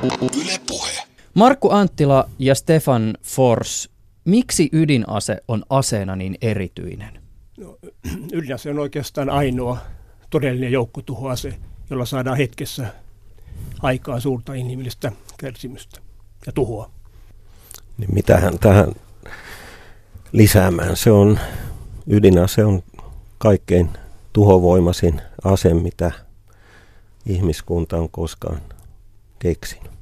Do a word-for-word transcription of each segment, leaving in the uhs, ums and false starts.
Yle Puhe. Markku Anttila ja Stefan Fors, miksi ydinase on aseena niin erityinen? No, ydinase on oikeastaan ainoa todellinen joukkotuhoase, jolla saadaan hetkessä aikaa suurta inhimillistä kärsimystä ja tuhoa. Niin mitähän tähän lisäämään? Se on, ydinase on kaikkein tuhovoimaisin ase, mitä ihmiskunta on koskaan keksinyt.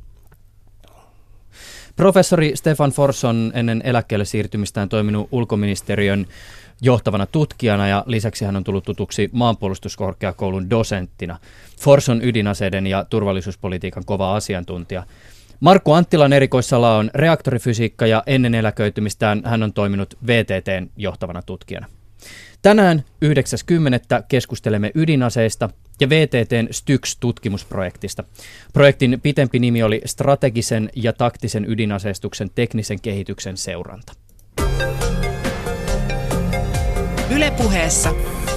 Professori Stefan Fors on ennen eläkkeelle siirtymistään toiminut ulkoministeriön johtavana tutkijana ja lisäksi hän on tullut tutuksi maanpuolustuskorkeakoulun dosenttina. Fors on ydinaseiden ja turvallisuuspolitiikan kova asiantuntija. Markku Anttilan erikoissala on reaktorifysiikka ja ennen eläköitymistään hän on toiminut V T T:n johtavana tutkijana. Tänään yhdeksäs kymmenettä keskustelemme ydinaseista ja V T T:n STYX-tutkimusprojektista. Projektin pitempi nimi oli Strategisen ja taktisen ydinaseistuksen teknisen kehityksen seuranta. Yle Puheessa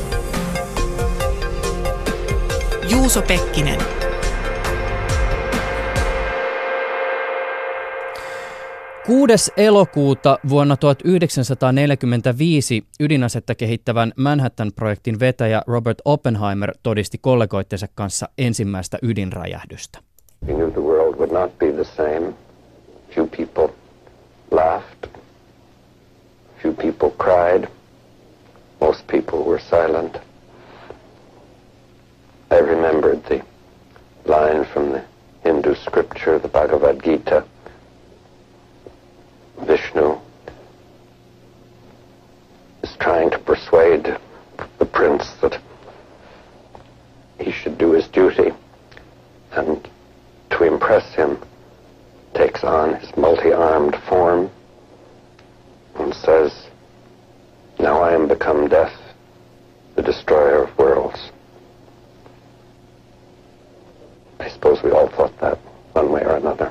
Juuso Pekkinen. kuudes elokuuta vuonna tuhatyhdeksänsataaneljäkymmentäviisi ydinasetta kehittävän Manhattan-projektin vetäjä Robert Oppenheimer todisti kollegoittensa kanssa ensimmäistä ydinräjähdystä. He knew the world would not be the same. Few people laughed. Few people cried. Most people were silent. I remembered the line from the Hindu scripture, the Bhagavad Gita. Vishnu is trying to persuade the prince that he should do his duty, and to impress him takes on his multi-armed form and says, "Now I am become death, the destroyer of worlds." I suppose we all thought that one way or another.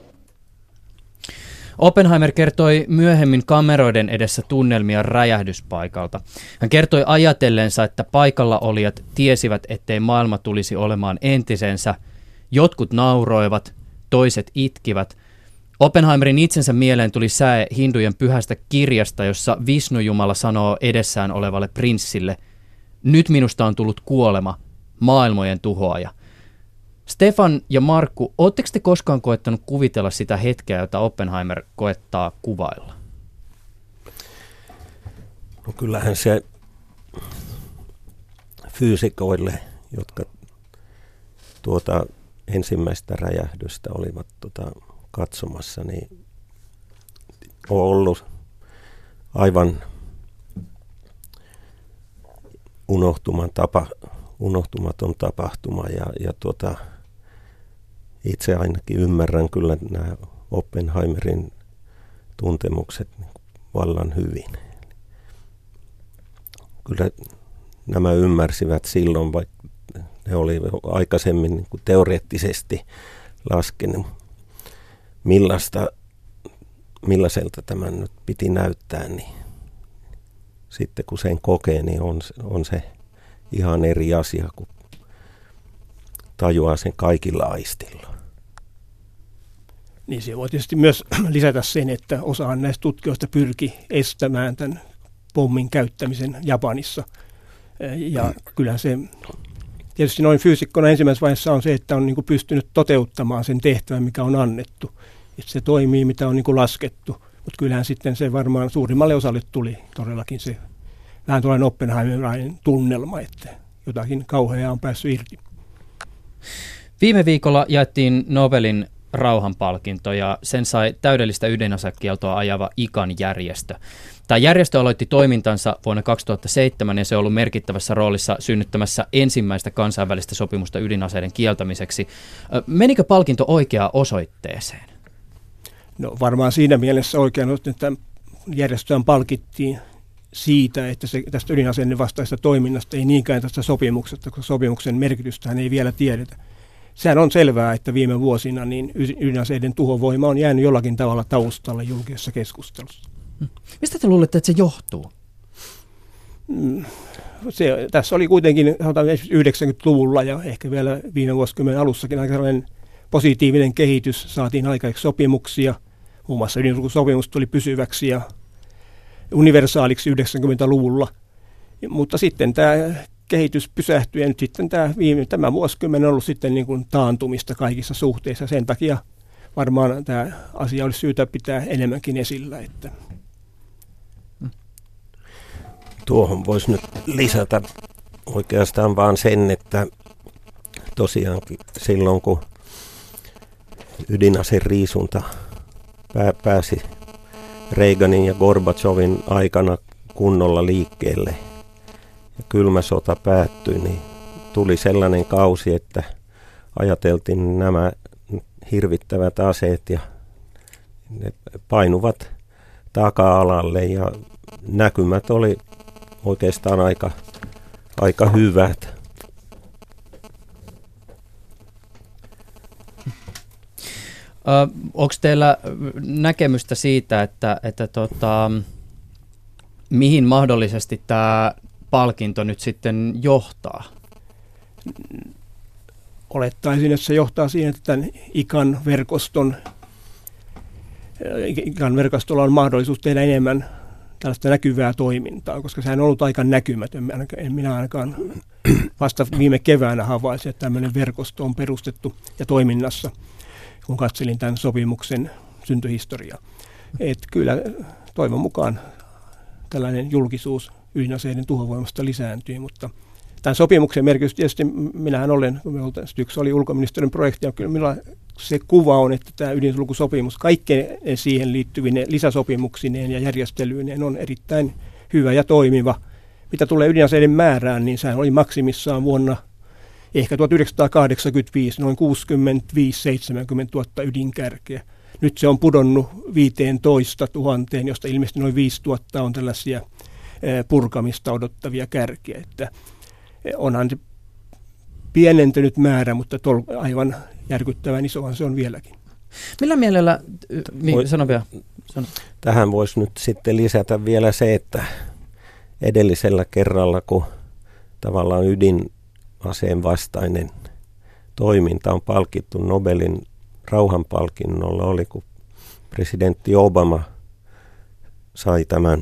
Oppenheimer kertoi myöhemmin kameroiden edessä tunnelmia räjähdyspaikalta. Hän kertoi ajatellensa, että paikalla olijat tiesivät, ettei maailma tulisi olemaan entisensä. Jotkut nauroivat, toiset itkivät. Oppenheimerin itsensä mieleen tuli säe hindujen pyhästä kirjasta, jossa Vishnu-jumala sanoo edessään olevalle prinssille, "Nyt minusta on tullut kuolema, maailmojen tuhoaja." Stefan ja Markku, ootteko te koskaan koettanut kuvitella sitä hetkeä, jota Oppenheimer koettaa kuvailla? No kyllähän se fyysikoille, jotka tuota ensimmäistä räjähdystä olivat tuota katsomassa, niin on ollut aivan unohtuman tapa, unohtumaton tapahtuma ja, ja tuota, itse ainakin ymmärrän kyllä nämä Oppenheimerin tuntemukset vallan hyvin. Kyllä nämä ymmärsivät silloin, vaikka ne oli aikaisemmin niin kuin teoreettisesti laskenut, millaista, millaiselta tämän nyt piti näyttää, niin sitten kun sen kokee, niin on, on se ihan eri asia, kun tajuaa sen kaikilla aistilla. Niin se voi tietysti myös lisätä sen, että osa näistä tutkijoista pyrki estämään tämän pommin käyttämisen Japanissa. Ja mm. kyllä se tietysti noin fyysikkona ensimmäisessä vaiheessa on se, että on niin kuin pystynyt toteuttamaan sen tehtävän, mikä on annettu. Että se toimii, mitä on niin kuin laskettu. Mutta kyllähän sitten se varmaan suurimmalle osalle tuli todellakin se vähän tuollainen Oppenheimerin tunnelma, että jotakin kauheaa on päässyt irti. Viime viikolla jaettiin Nobelin rauhanpalkinto ja sen sai täydellistä ydinasekieltoa ajava I C A N-järjestö. Tämä järjestö aloitti toimintansa vuonna kaksituhattaseitsemän ja se on ollut merkittävässä roolissa synnyttämässä ensimmäistä kansainvälistä sopimusta ydinaseiden kieltämiseksi. Menikö palkinto oikeaan osoitteeseen? No varmaan siinä mielessä oikein, että järjestöön palkittiin siitä, että se tästä ydinaseiden vastaista toiminnasta ei niinkään tästä sopimuksesta, koska sopimuksen merkitystähän ei vielä tiedetä. Sehän on selvää, että viime vuosina niin ydinaseiden tuhovoima on jäänyt jollakin tavalla taustalle julkisessa keskustelussa. Mistä te luulette, että se johtuu? Se, tässä oli kuitenkin yhdeksänkymmentäluvulla ja ehkä vielä viime vuosikymmenen alussakin aika sellainen positiivinen kehitys, saatiin aikaiseksi sopimuksia, muun muassa ydinsulkusopimus tuli pysyväksi ja universaaliksi yhdeksänkymmentäluvulla, mutta sitten tämä kehitys pysähtyi ja nyt sitten tämä, viime, tämä vuosikymmen on ollut sitten niin kuin taantumista kaikissa suhteissa. Sen takia varmaan tämä asia olisi syytä pitää enemmänkin esillä. Että. Tuohon voisi nyt lisätä oikeastaan vaan sen, että tosiaankin silloin kun ydinaseriisunta pää, pääsi Reaganin ja Gorbachevin aikana kunnolla liikkeelle ja kylmä sota päättyi, niin tuli sellainen kausi, että ajateltiin nämä hirvittävät aseet ja ne painuvat taka-alalle ja näkymät oli oikeastaan aika, aika hyvät. Ö, onko teillä näkemystä siitä, että, että tota, mihin mahdollisesti tämä palkinto nyt sitten johtaa? Olettaisin, että se johtaa siihen, että tämän I C A N-verkoston, I C A N-verkostolla on mahdollisuus tehdä enemmän tällaista näkyvää toimintaa, koska sehän on ollut aika näkymätön. En minä ainakaan vasta viime keväänä havaitsin, että tämmöinen verkosto on perustettu ja toiminnassa, kun katselin tämän sopimuksen syntyhistoriaa. Että kyllä toivon mukaan tällainen julkisuus ydinaseiden tuhovoimasta lisääntyy, mutta tämän sopimuksen merkitys tietysti, minähän olen, yksi oli ulkoministeriön projekti, ja kyllä minulla se kuva on, että tämä ydinsulkusopimus kaikkeen siihen liittyvine lisäsopimuksineen ja järjestelyineen on erittäin hyvä ja toimiva. Mitä tulee ydinaseiden määrään, niin sehän oli maksimissaan vuonna ehkä tuhatyhdeksänsataakahdeksankymmentäviisi noin kuusikymmentäviisi seitsemänkymmentä tuhatta ydinkärkeä. Nyt se on pudonnut viisitoista tuhatta, josta ilmeisesti noin viisituhatta on tällaisia purkamista odottavia kärkiä. Että onhan se pienentynyt määrä, mutta tol, aivan järkyttävän isohan se on vieläkin. Millä mielellä, niin, sano vielä. Sano. Tähän voisi nyt sitten lisätä vielä se, että edellisellä kerralla, kun tavallaan ydinaseen vastainen toiminta on palkittu Nobelin rauhanpalkinnolla, oli kun presidentti Obama sai tämän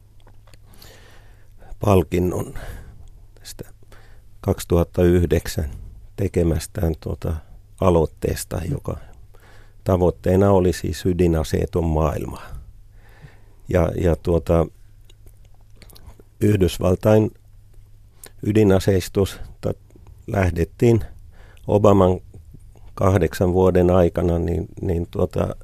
palkinnon tästä kaksituhattayhdeksän tekemästään tuota aloitteesta, joka tavoitteena oli siis ydinaseeton maailma. Ja, ja tuota, Yhdysvaltain ydinaseistusta lähdettiin Obaman kahdeksan vuoden aikana niin, niin tuota,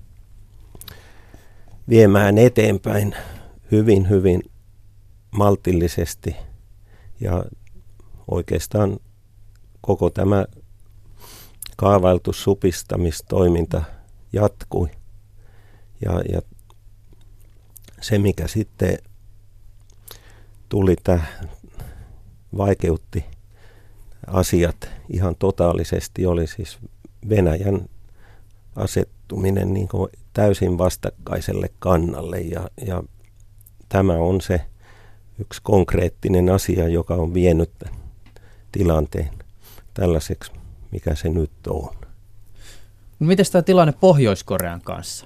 viemään eteenpäin hyvin, hyvin maltillisesti ja oikeastaan koko tämä kaavailtu supistamistoiminta jatkui. Ja, ja se, mikä sitten tuli, tämä vaikeutti asiat ihan totaalisesti, oli siis Venäjän asettuminen niin kuin täysin vastakkaiselle kannalle. Ja, ja tämä on se yksi konkreettinen asia, joka on vienyt tilanteen tällaiseksi, mikä se nyt on. No, miten tämä tilanne Pohjois-Korean kanssa?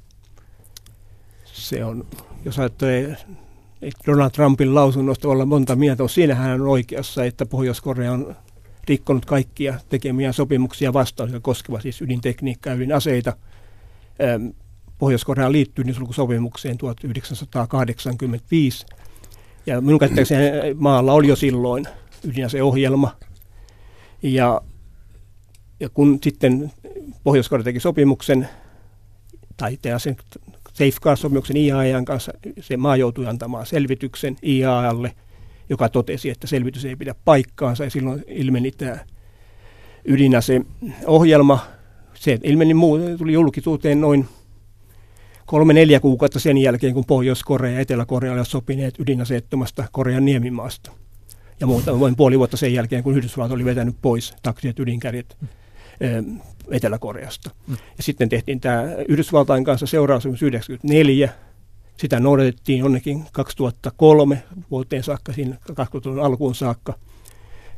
Se on, jos ajattelee Donald Trumpin lausunnosta olla monta mieltä, on siinähän hän on oikeassa, että Pohjois-Korea on rikkonut kaikkia tekemiä sopimuksia vastaan, jotka koskevat siis ydintekniikkaa ja ydinaseita. Pohjois-Korea liittyy ydinsulkusopimukseen tuhatyhdeksänsataakahdeksankymmentäviisi. Ja minun käsittääkseni maalla oli jo silloin ydinaseohjelma. Ja, ja kun sitten Pohjois-Korea teki sopimuksen, tai sen Safeguard-sopimuksen I A E A:n kanssa, se maa joutui antamaan selvityksen I A E A:lle, joka totesi, että selvitys ei pidä paikkaansa, ja silloin ilmeni tämä ydinaseohjelma. Se ilmeni muu, tuli julkisuuteen noin kolme neljä kuukautta sen jälkeen, kun Pohjois-Korea ja Etelä-Korea olivat sopineet ydinaseettomasta Korean niemimaasta. Ja muuta vain puoli vuotta sen jälkeen, kun Yhdysvallat oli vetänyt pois taktiset ydinkärjet mm. Etelä-Koreasta. Mm. Ja sitten tehtiin tämä Yhdysvaltain kanssa seuraussopimus yhdeksänkymmentäneljä. Sitä noudatettiin jonnekin kaksituhattakolme vuoteen saakka, siinä kaksituhattaluvun alkuun saakka.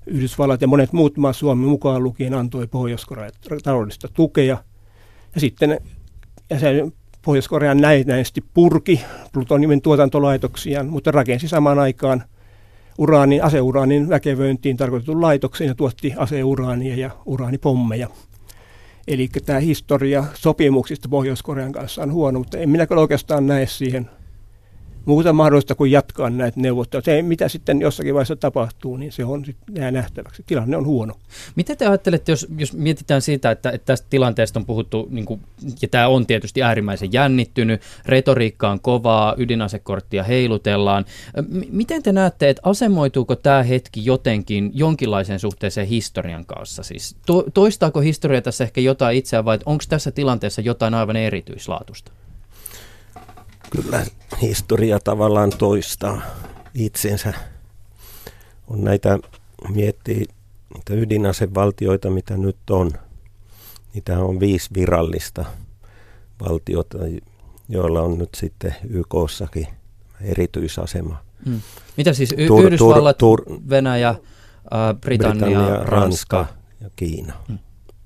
Yhdysvallat ja monet muut maat, Suomi mukaan lukien, antoi Pohjois-Korealle taloudellista tukea. Ja sitten ja se Pohjois-Korean näennäisesti purki plutoniumin tuotantolaitoksiaan, mutta rakensi samaan aikaan uraanin, aseuraanin väkevöintiin tarkoitetun laitoksen ja tuotti aseuraania ja uraanipommeja. Eli tämä historia sopimuksista Pohjois-Korean kanssa on huono, mutta en minä kyllä oikeastaan näe siihen muuta mahdollista kuin jatkaa näitä neuvotteluja. Se, mitä sitten jossakin vaiheessa tapahtuu, niin se on sitten nähtäväksi. Tilanne on huono. Mitä te ajattelette, jos, jos mietitään siitä, että, että tästä tilanteesta on puhuttu, niin kuin, ja tämä on tietysti äärimmäisen jännittynyt, retoriikka on kovaa, ydinasekorttia heilutellaan. M- miten te näette, että asemoituuko tämä hetki jotenkin jonkinlaiseen suhteeseen historian kanssa? Siis to, toistaako historia tässä ehkä jotain itseään, vai onko tässä tilanteessa jotain aivan erityislaatusta? Kyllä historia tavallaan toistaa itsensä. On näitä, miettii niitä ydinasevaltioita, mitä nyt on. Niitä on viisi virallista valtiota, joilla on nyt sitten Y K:ssakin erityisasema. Hmm. Mitä siis y- tur, Yhdysvallat, tur, tur, Venäjä, äh, Britannia, Britannia, Ranska. Ranska ja Kiina. Hmm.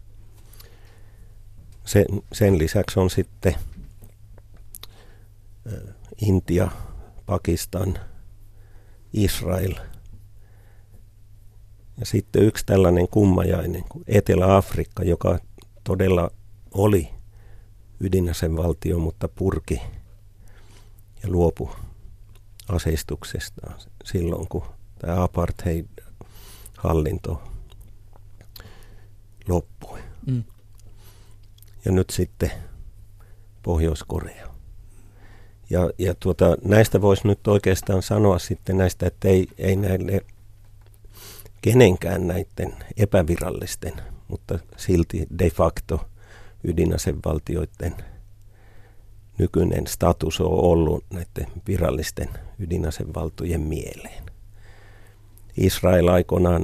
Sen, sen lisäksi on sitten Intia, Pakistan, Israel ja sitten yksi tällainen kummajainen kuin Etelä-Afrikka, joka todella oli ydinasevaltio, mutta purki ja luopui aseistuksestaan silloin, kun tämä apartheid-hallinto loppui. Mm. Ja nyt sitten Pohjois-Korea. Ja, ja tuota, näistä voisi nyt oikeastaan sanoa sitten näistä, että ei, ei näille kenenkään näiden epävirallisten, mutta silti de facto ydinasevaltioiden nykyinen status on ollut näiden virallisten ydinasevaltojen mieleen. Israel aikoinaan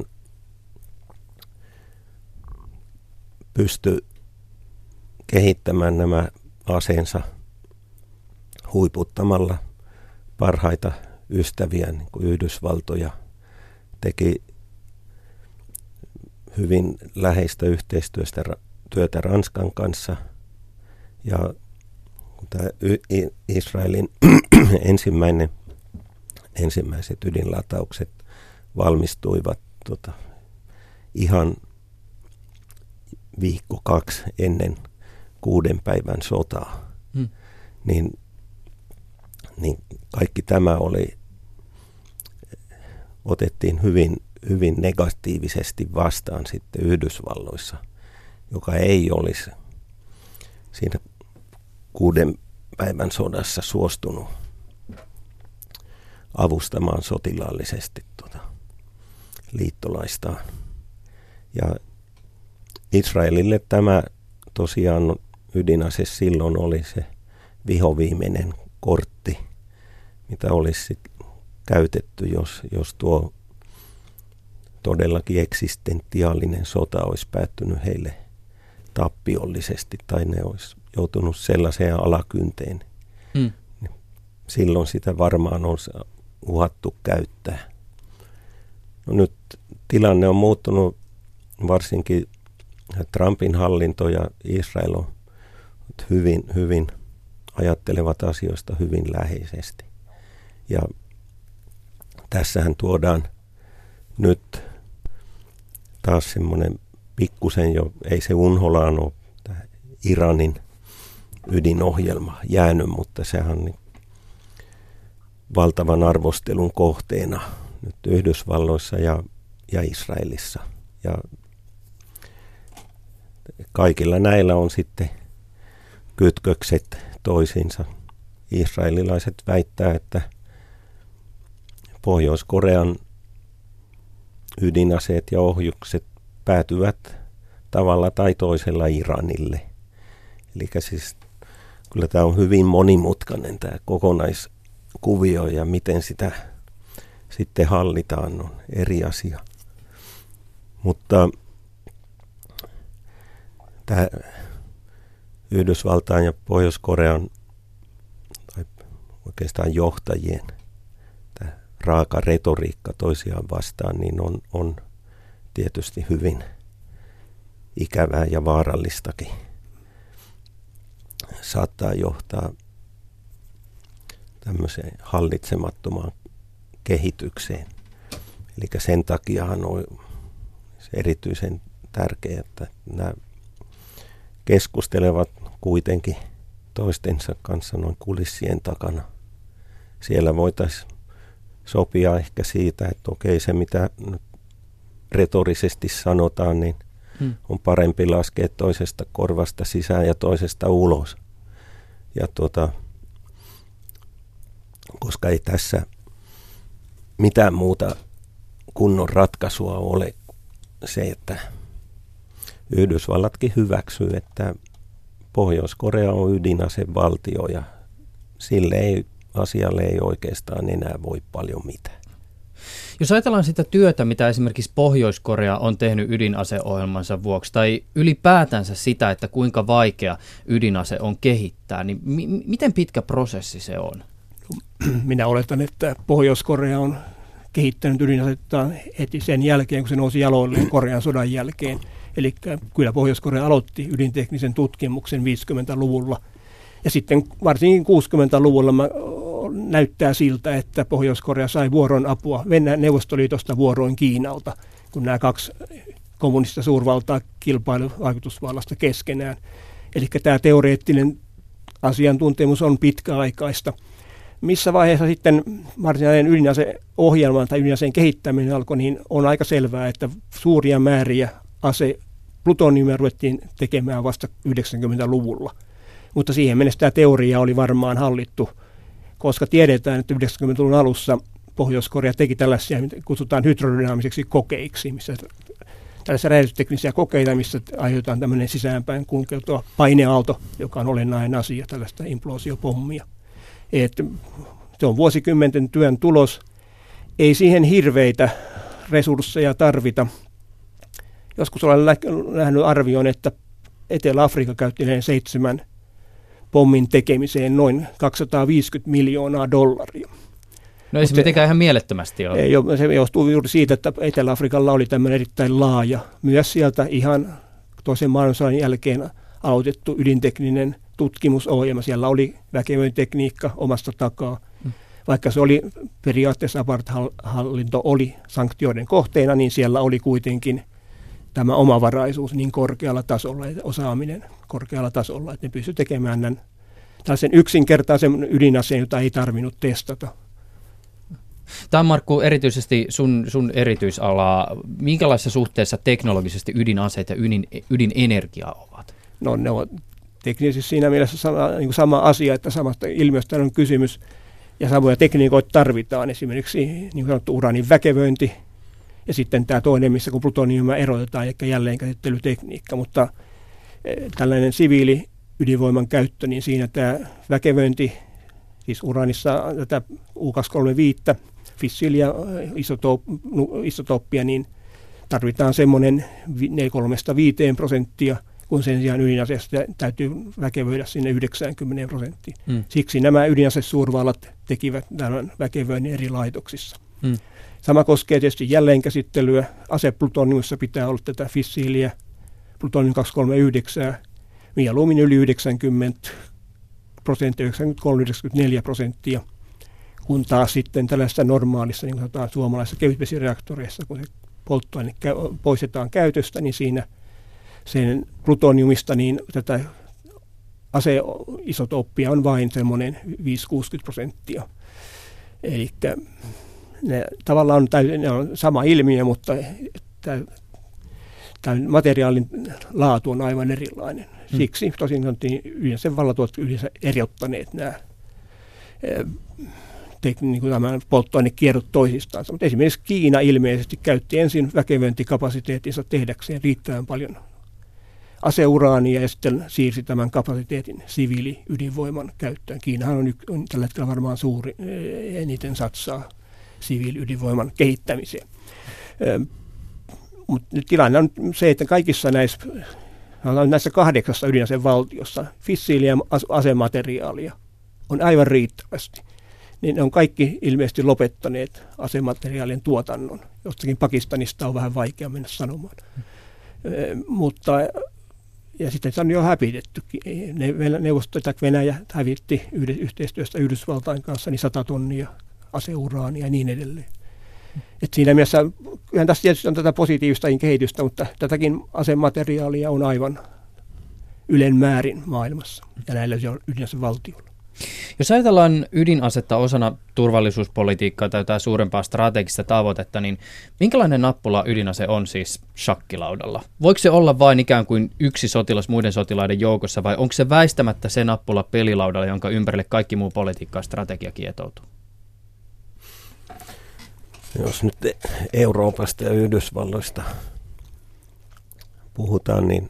pystyi kehittämään nämä aseensa huiputtamalla parhaita ystäviä, niin kuin Yhdysvaltoja, teki hyvin läheistä yhteistyöstä työtä Ranskan kanssa. Ja tämä Israelin ensimmäinen, ensimmäiset ydinlataukset valmistuivat tota, ihan viikko kaksi ennen kuuden päivän sotaa. Hmm. Niin niin kaikki tämä oli, otettiin hyvin, hyvin negatiivisesti vastaan sitten Yhdysvalloissa, joka ei olisi siinä kuuden päivän sodassa suostunut avustamaan sotilaallisesti tuota liittolaistaan. Ja Israelille tämä tosiaan ydinase silloin oli se vihoviimeinen kortti, mitä olisi sit käytetty, jos, jos tuo todellakin eksistentiaalinen sota olisi päättynyt heille tappiollisesti tai ne olisi joutunut sellaiseen alakynteen. Mm. Silloin sitä varmaan on uhattu käyttää. No nyt tilanne on muuttunut, varsinkin Trumpin hallinto ja Israel on hyvin, hyvin ajattelevat asioista hyvin läheisesti. Ja tässähän tuodaan nyt taas semmoinen pikkusen jo, ei se unholaan ole tämä Iranin ydinohjelma jäänyt, mutta sehän on valtavan arvostelun kohteena nyt Yhdysvalloissa ja, ja Israelissa. Ja kaikilla näillä on sitten kytkökset toisiinsa. Israelilaiset väittää, että Pohjois-Korean ydinaseet ja ohjukset päätyvät tavalla tai toisella Iranille. Eli siis kyllä tämä on hyvin monimutkainen tämä kokonaiskuvio ja miten sitä sitten hallitaan on eri asia. Mutta tämä Yhdysvaltain ja Pohjois-Korean tai oikeastaan johtajien tämä raaka retoriikka toisiaan vastaan niin on, on tietysti hyvin ikävää ja vaarallistakin. Saattaa johtaa tämmöiseen hallitsemattomaan kehitykseen. Eli sen takiahan on erityisen tärkeää, että nämä keskustelevat kuitenkin toistensa kanssa noin kulissien takana. Siellä voitaisiin sopia ehkä siitä, että okei, se mitä nyt retorisesti sanotaan, niin hmm. on parempi laskea toisesta korvasta sisään ja toisesta ulos. Ja tuota, koska ei tässä mitään muuta kunnon ratkaisua ole se, että Yhdysvallatkin hyväksyy, että Pohjois-Korea on ydinasevaltio ja sille ei, asialle ei oikeastaan enää voi paljon mitään. Jos ajatellaan sitä työtä, mitä esimerkiksi Pohjois-Korea on tehnyt ydinaseohjelmansa vuoksi, tai ylipäätänsä sitä, että kuinka vaikea ydinase on kehittää, niin mi- miten pitkä prosessi se on? Minä oletan, että Pohjois-Korea on kehittänyt ydinasetta heti sen jälkeen, kun se nousi jaloilleen Korean sodan jälkeen. Eli kyllä Pohjois-Korea aloitti ydinteknisen tutkimuksen viisikymmentäluvulla. Ja sitten varsinkin kuusikymmentäluvulla näyttää siltä, että Pohjois-Korea sai vuoroin apua Venäjän Neuvostoliitosta vuoroin Kiinalta, kun nämä kaksi kommunistista suurvaltaa kilpailu vaikutusvallasta keskenään. Eli tämä teoreettinen asiantuntemus on pitkäaikaista. Missä vaiheessa sitten varsinainen ydinaseohjelma tai ydinaseen kehittäminen alkoi, niin on aika selvää, että suuria määriä ase plutoniumia ruvettiin tekemään vasta yhdeksänkymmentäluvulla. Mutta siihen mennessä tämä teoria oli varmaan hallittu, koska tiedetään, että yhdeksänkymmentäluvun alussa Pohjois-Korea teki tällaisia, mitä kutsutaan hydrodynaamiseksi kokeiksi, missä tällaisia räjähdysteknisiä kokeita, missä aiheutetaan tämmöinen sisäänpäin kulkeutuva paineaalto, joka on olennainen asia, tällaista imploosiopommia. Että se on vuosikymmenten työn tulos. Ei siihen hirveitä resursseja tarvita. Joskus olen nähnyt arvioon, että Etelä-Afrikka käytti seitsemän pommin tekemiseen noin kaksisataaviisikymmentä miljoonaa dollaria. No ei se mitenkään ihan mielettömästi ole. Ei, se johtuu juuri siitä, että Etelä-Afrikalla oli tämmöinen erittäin laaja, myös sieltä ihan toisen maailmansodan jälkeen aloitettu ydintekninen tutkimusohjelma. Siellä oli väkevöintitekniikka omasta takaa. Hmm. Vaikka se oli periaatteessa apartheid-hallinto oli sanktioiden kohteena, niin siellä oli kuitenkin tämä omavaraisuus niin korkealla tasolla, ja osaaminen korkealla tasolla, että ne pystyivät tekemään tämän, tällaisen yksinkertaisen ydinaseen, jota ei tarvinnut testata. Tämä on, Markku, erityisesti sun, sun erityisalaa. Minkälaisessa suhteessa teknologisesti ydinaseet ja ydin, ydinenergia ovat? No ne ovat teknisesti siinä mielessä sama, niin kuin sama asia, että samasta ilmiöstä on kysymys ja samoja tekniikoita tarvitaan. Esimerkiksi niin kuin sanottu uraanin väkevöinti ja sitten tämä toinen, missä kun plutoniumia erotetaan, eli jälleenkäsittelytekniikka. Mutta tällainen siviili ydinvoiman käyttö, niin siinä tämä väkevöinti, siis uraanissa tätä U kaksisataakolmekymmentäviisi, fissiilia isotooppia, niin tarvitaan semmoinen kolmesta viiteen prosenttia, kun sen sijaan ydinaseesta täytyy väkevöidä sinne yhdeksänkymmentä prosenttia. Mm. Siksi nämä ydinasesuurvallat tekivät tämän väkevöinnin eri laitoksissa. Mm. Sama koskee tietysti jälleenkäsittelyä. Aseplutoniumissa pitää olla tätä fissiiliä, plutonium kaksisataakolmekymmentäyhdeksän, mieluummin yli yhdeksänkymmentä prosenttia, yhdeksänkymmentäkolme yhdeksänkymmentäneljä prosenttia, kun taas sitten tällaisessa normaalissa, niin kuin sanotaan suomalaisessa kevytvesireaktoreissa, kun se polttoaine poistetaan käytöstä, niin siinä sen plutoniumista niin tätä aseisotooppia on vain semmoinen viisi kuusikymmentä prosenttia. Eli ne tavallaan on, täysin, ne on sama ilmiö, mutta tämän materiaalin laatu on aivan erilainen. Siksi tosin sanottiin, yleensä vallat ovat yleensä erottaneet nämä niin kuin tämän polttoainekierrot toisistaan. Mutta esimerkiksi Kiina ilmeisesti käytti ensin väkevöintikapasiteettinsa tehdäkseen riittävän paljon aseuraania ja sitten siirsi tämän kapasiteetin siviili-ydinvoiman käyttöön. Kiinahan on, on tällä hetkellä varmaan suuri, eniten satsaa siviili-ydinvoiman kehittämiseen. Mutta tilanne on se, että kaikissa näissä, näissä kahdeksassa ydinaseen valtiossa fissiiliä asemateriaalia on aivan riittävästi. Niin ne on kaikki ilmeisesti lopettaneet asemateriaalien tuotannon, jostakin Pakistanista on vähän vaikea mennä sanomaan. E, mutta, ja sitten se on jo hävitettykin. Neuvostoliitto Venäjä hävitti yhteistyöstä Yhdysvaltain kanssa niin sata tonnia aseuraania ja niin edelleen. Et siinä mielessä, kyllähän tässä tietysti on tätä positiivista kehitystä, mutta tätäkin asemateriaalia on aivan ylen määrin maailmassa ja näillä ydinasevaltioilla. Jos ajatellaan ydinasetta osana turvallisuuspolitiikkaa tai jotain suurempaa strategista tavoitetta, niin minkälainen nappula ydinase on siis shakkilaudalla? Voiko se olla vain ikään kuin yksi sotilas muiden sotilaiden joukossa vai onko se väistämättä se nappula pelilaudalla, jonka ympärille kaikki muu politiikka ja strategia kietoutuu? Jos nyt Euroopasta ja Yhdysvalloista puhutaan, niin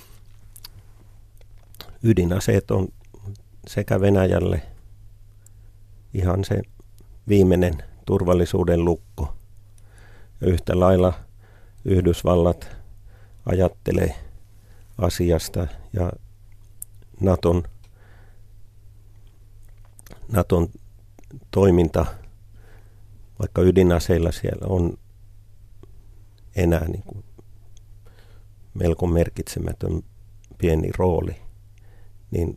ydinaseet on sekä Venäjälle ihan se viimeinen turvallisuuden lukko. Ja yhtä lailla Yhdysvallat ajattelee asiasta ja Naton, Naton toiminta, vaikka ydinaseilla siellä on enää niin kuin melko merkitsemätön pieni rooli, niin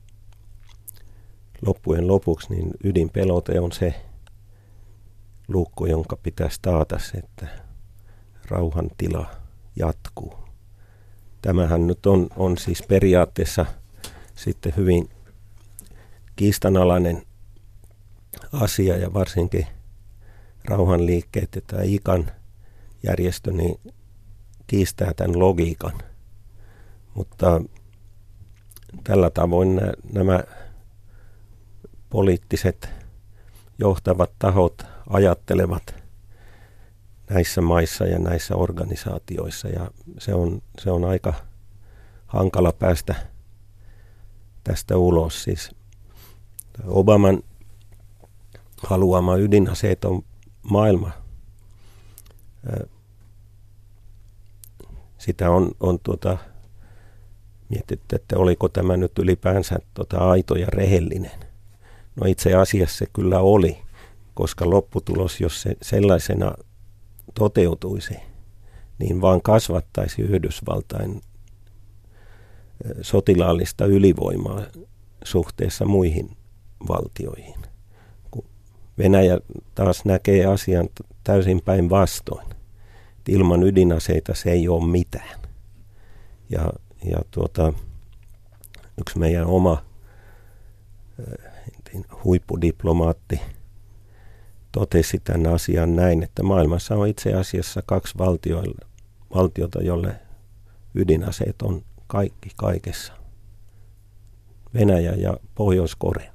loppujen lopuksi niin ydinpelote on se lukko, jonka pitäisi taata se, että rauhan tila jatkuu. Tämähän nyt on, on siis periaatteessa sitten hyvin kiistanalainen asia ja varsinkin rauhanliikkeet ja tämä I C A N-järjestö niin kiistää tämän logiikan. Mutta tällä tavoin nämä, nämä poliittiset johtavat tahot ajattelevat näissä maissa ja näissä organisaatioissa ja se on, se on aika hankala päästä tästä ulos. Siis Obaman haluama ydinaseeton maailma, sitä on, on tuota, mietitty, että oliko tämä nyt ylipäänsä tuota aito ja rehellinen. No itse asiassa se kyllä oli, koska lopputulos, jos se sellaisena toteutuisi, niin vaan kasvattaisi Yhdysvaltain sotilaallista ylivoimaa suhteessa muihin valtioihin. Kun Venäjä taas näkee asian täysin päinvastoin. Ilman ydinaseita se ei ole mitään. Ja, ja tuota, yksi meidän oma huippudiplomaatti totesi tämän asian näin, että maailmassa on itse asiassa kaksi valtiota, jolle ydinaseet on kaikki kaikessa. Venäjä ja Pohjois-Korea.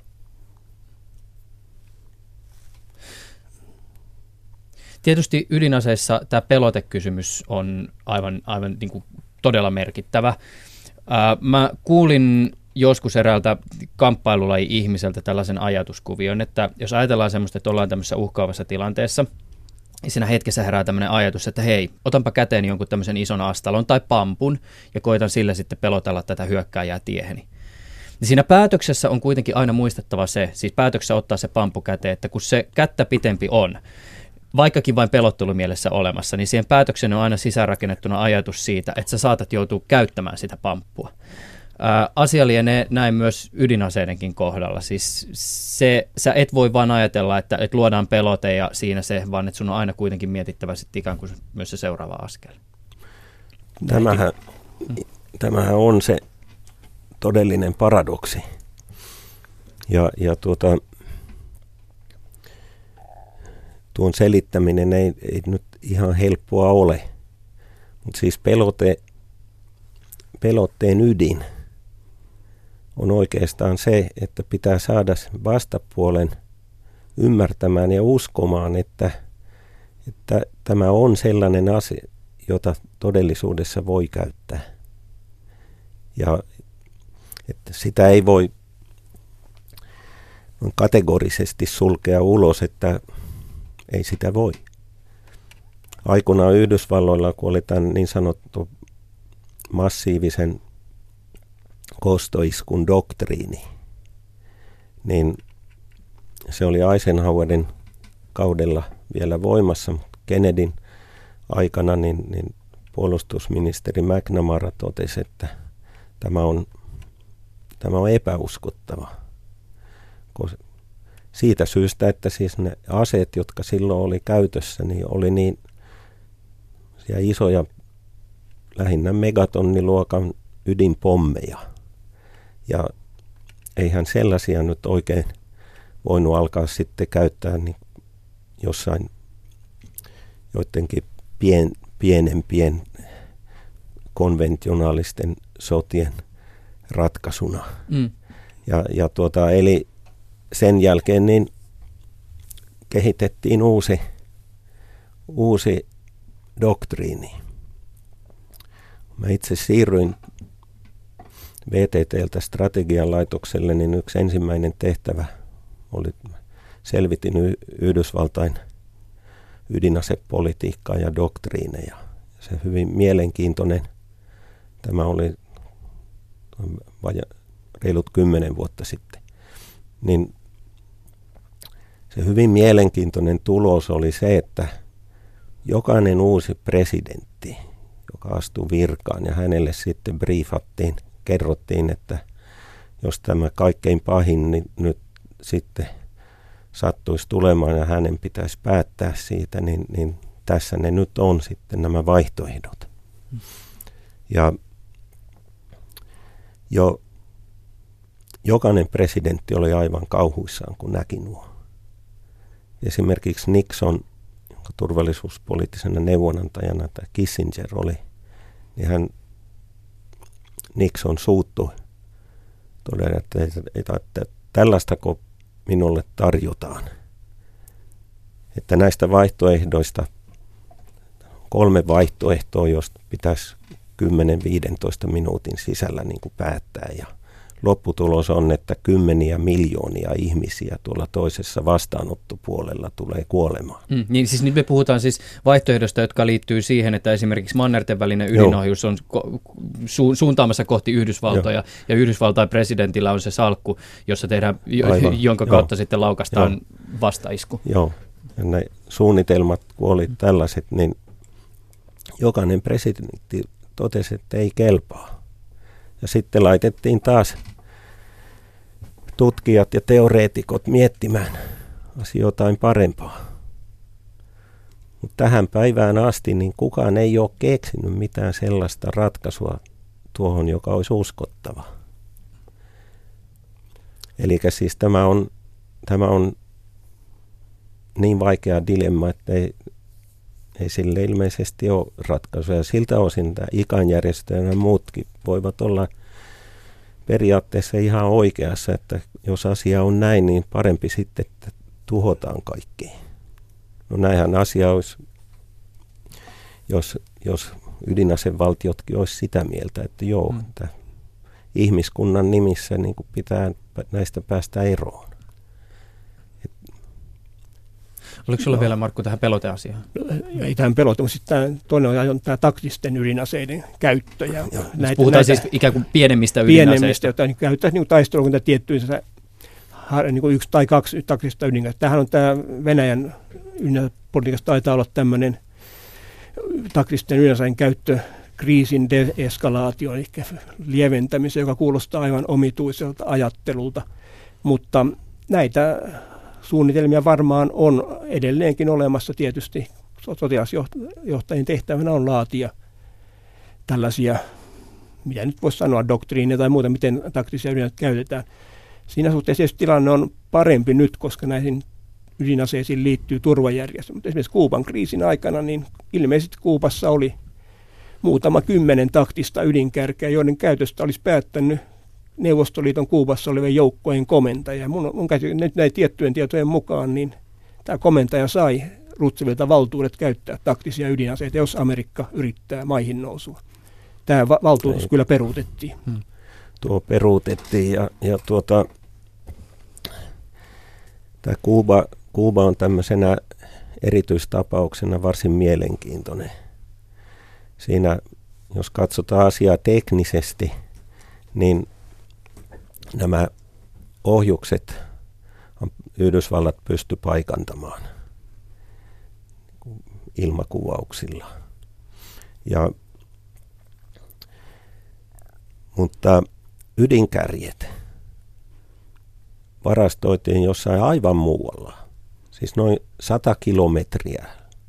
Tietysti ydinaseissa tämä pelotekysymys on aivan, aivan niin kuin todella merkittävä. Ää, mä kuulin joskus eräältä kamppailulaji-ihmiseltä tällaisen ajatuskuvion, että jos ajatellaan semmoista, että ollaan tämmöisessä uhkaavassa tilanteessa, niin siinä hetkessä herää tämmöinen ajatus, että hei, otanpa käteen jonkun tämmöisen ison astalon tai pampun ja koitan sillä sitten pelotella tätä hyökkääjää tieheni. Ja siinä päätöksessä on kuitenkin aina muistettava se, siis päätöksessä ottaa se pamppu käteen, että kun se kättä pitempi on, vaikkakin vain pelottelumielessä olemassa, niin siihen päätökseen on aina sisäänrakennettuna ajatus siitä, että sä saatat joutua käyttämään sitä pamppua. Ää, asia lienee näin myös ydinaseidenkin kohdalla. Siis se, sä et voi vaan ajatella, että, että luodaan pelote ja siinä se, vaan että sun on aina kuitenkin mietittävä sitten ikään kuin myös se seuraava askel. Tämähän, tämähän on se todellinen paradoksi. Ja, ja tuota, tuon selittäminen ei, ei nyt ihan helppoa ole. Mutta siis pelote, pelotteen ydin on oikeastaan se, että pitää saada vastapuolen ymmärtämään ja uskomaan, että, että tämä on sellainen asia, jota todellisuudessa voi käyttää. Ja että sitä ei voi kategorisesti sulkea ulos, että ei sitä voi. Aikoinaan Yhdysvalloilla, kun oli tämän niin sanottu massiivisen kostoiskun doktriini, niin se oli Eisenhowerin kaudella vielä voimassa, mutta Kennedyn aikana niin, niin puolustusministeri McNamara totesi, että tämä on, tämä on epäuskottava. Siitä syystä, että siis ne aseet, jotka silloin oli käytössä, niin oli niin isoja, lähinnä megatonniluokan ydinpommeja. Ja eihän sellaisia nyt oikein voinut alkaa sitten käyttää niin jossain joidenkin pien, pienempien konventionaalisten sotien ratkaisuna. Mm. Ja, ja tuota, eli sen jälkeen niin kehitettiin uusi, uusi doktriini. Mä itse siirryin V T T:ltä strategian laitokselle, niin yksi ensimmäinen tehtävä oli, selvitin y- Yhdysvaltain ydinasepolitiikkaa ja doktriineja. Se hyvin mielenkiintoinen, tämä oli vaja, reilut kymmenen vuotta sitten, niin se hyvin mielenkiintoinen tulos oli se, että jokainen uusi presidentti, joka astui virkaan ja hänelle sitten briefattiin, kerrottiin, että jos tämä kaikkein pahin niin nyt sitten sattuisi tulemaan ja hänen pitäisi päättää siitä, niin, niin tässä ne nyt on sitten nämä vaihtoehdot. Ja jo jokainen presidentti oli aivan kauhuissaan, kun näki nuo. Esimerkiksi Nixon, jonka turvallisuuspoliittisena neuvonantajana tai Kissinger oli, niin hän Nixon suuttui todella, että, että, että tällaistako minulle tarjotaan. Että näistä vaihtoehdoista, kolme vaihtoehtoa, josta pitäisi kymmenen viisitoista minuutin sisällä niin kuin päättää. Ja lopputulos on, että kymmeniä miljoonia ihmisiä tuolla toisessa vastaanottopuolella tulee kuolemaan. Mm, niin siis nyt me puhutaan siis vaihtoehdosta, jotka liittyy siihen, että esimerkiksi mannerten välinen ydinohjus on ko- su- suuntaamassa kohti Yhdysvaltoja, Joo. ja Yhdysvaltain presidentillä on se salkku, jossa tehdään, Aivan. jonka Joo. kautta sitten laukaistaan Joo. vastaisku. Joo, ja ne suunnitelmat, kun oli tällaiset, niin jokainen presidentti totesi, että ei kelpaa. Ja sitten laitettiin taas tutkijat ja teoreetikot miettimään asioitain parempaa. Mutta tähän päivään asti niin kukaan ei ole keksinyt mitään sellaista ratkaisua tuohon, joka olisi uskottava. Eli siis tämä on, tämä on niin vaikea dilemma, että ei, ei sille ilmeisesti ole ratkaisuja. Siltä osin tämä I C A N-järjestö ja muutkin voivat olla periaatteessa ihan oikeassa, että jos asia on näin, niin parempi sitten, että tuhotaan kaikki. No näinhän asia olisi, jos, jos ydinasevaltiotkin olisi sitä mieltä, että joo, mm. että ihmiskunnan nimissä niin kuin pitää näistä päästä eroon. Oliko sinulla no. vielä, Markku, tähän peloteasiaan? No, ei tähän pelote, mutta sitten toinen on tämä taktisten ydinaseiden käyttö. Ja näitä, puhutaan näitä, siis ikään kuin pienemmistä ydinaseista. Pienemmistä, joita käytetään niin taistelukunta tiettyjä niin kuin yksi tai kaksi taktista ydinaseista. Tämähän on tämä Venäjän ydinasepolitiikassa taitaa olla tämmöinen taktisten ydinaseiden käyttö kriisin deeskalaatio, eli lieventämiseen, joka kuulostaa aivan omituiselta ajattelulta. Mutta näitä suunnitelmia varmaan on edelleenkin olemassa tietysti. Sotilasjohtajien tehtävänä on laatia tällaisia, mitä nyt voisi sanoa, doktriineja tai muuta, miten taktisia ydinaseita käytetään. Siinä suhteessa tilanne on parempi nyt, koska näihin ydinaseisiin liittyy turvajärjestelmä. Mutta esimerkiksi Kuuban kriisin aikana, niin ilmeisesti Kuubassa oli muutama kymmenen taktista ydinkärkeä, joiden käytöstä olisi päättänyt Neuvostoliiton Kuubassa olevien joukkojen komentaja. Mun, mun käsitys, nyt näin tiettyjen tietojen mukaan, niin tämä komentaja sai Rooseveltilta valtuudet käyttää taktisia ydinaseita, jos Amerikka yrittää maihin nousua. Tämä va- valtuutus Ei. kyllä peruutettiin. Hmm. Tuo peruutettiin ja, ja tuota, tämä Kuuba, Kuuba on tämmöisenä erityistapauksena varsin mielenkiintoinen. Siinä, jos katsotaan asiaa teknisesti, niin nämä ohjukset Yhdysvallat pysty paikantamaan ilmakuvauksilla. Ja, mutta ydinkärjet varastoitiin jossain aivan muualla. Siis noin sata kilometriä,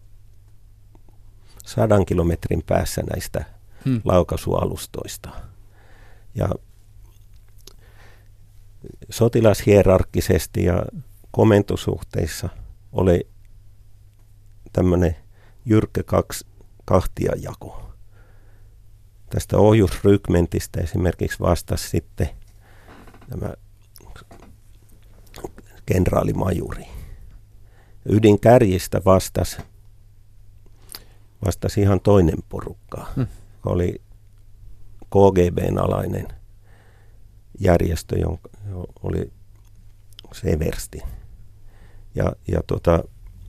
sadan kilometrin päässä näistä hmm. laukaisualustoista. Ja sotilashierarkkisesti ja komentosuhteissa oli tämmöinen jyrkkä kaksi kahtiajako. Tästä ohjusrykmentistä esimerkiksi vastasi sitten tämä kenraalimajuri. Ydinkärjistä vastasi, vastasi ihan toinen porukka, hmm. joka oli K G B:n alainen järjestö, jonka oli Seversti. Ja, ja, tota,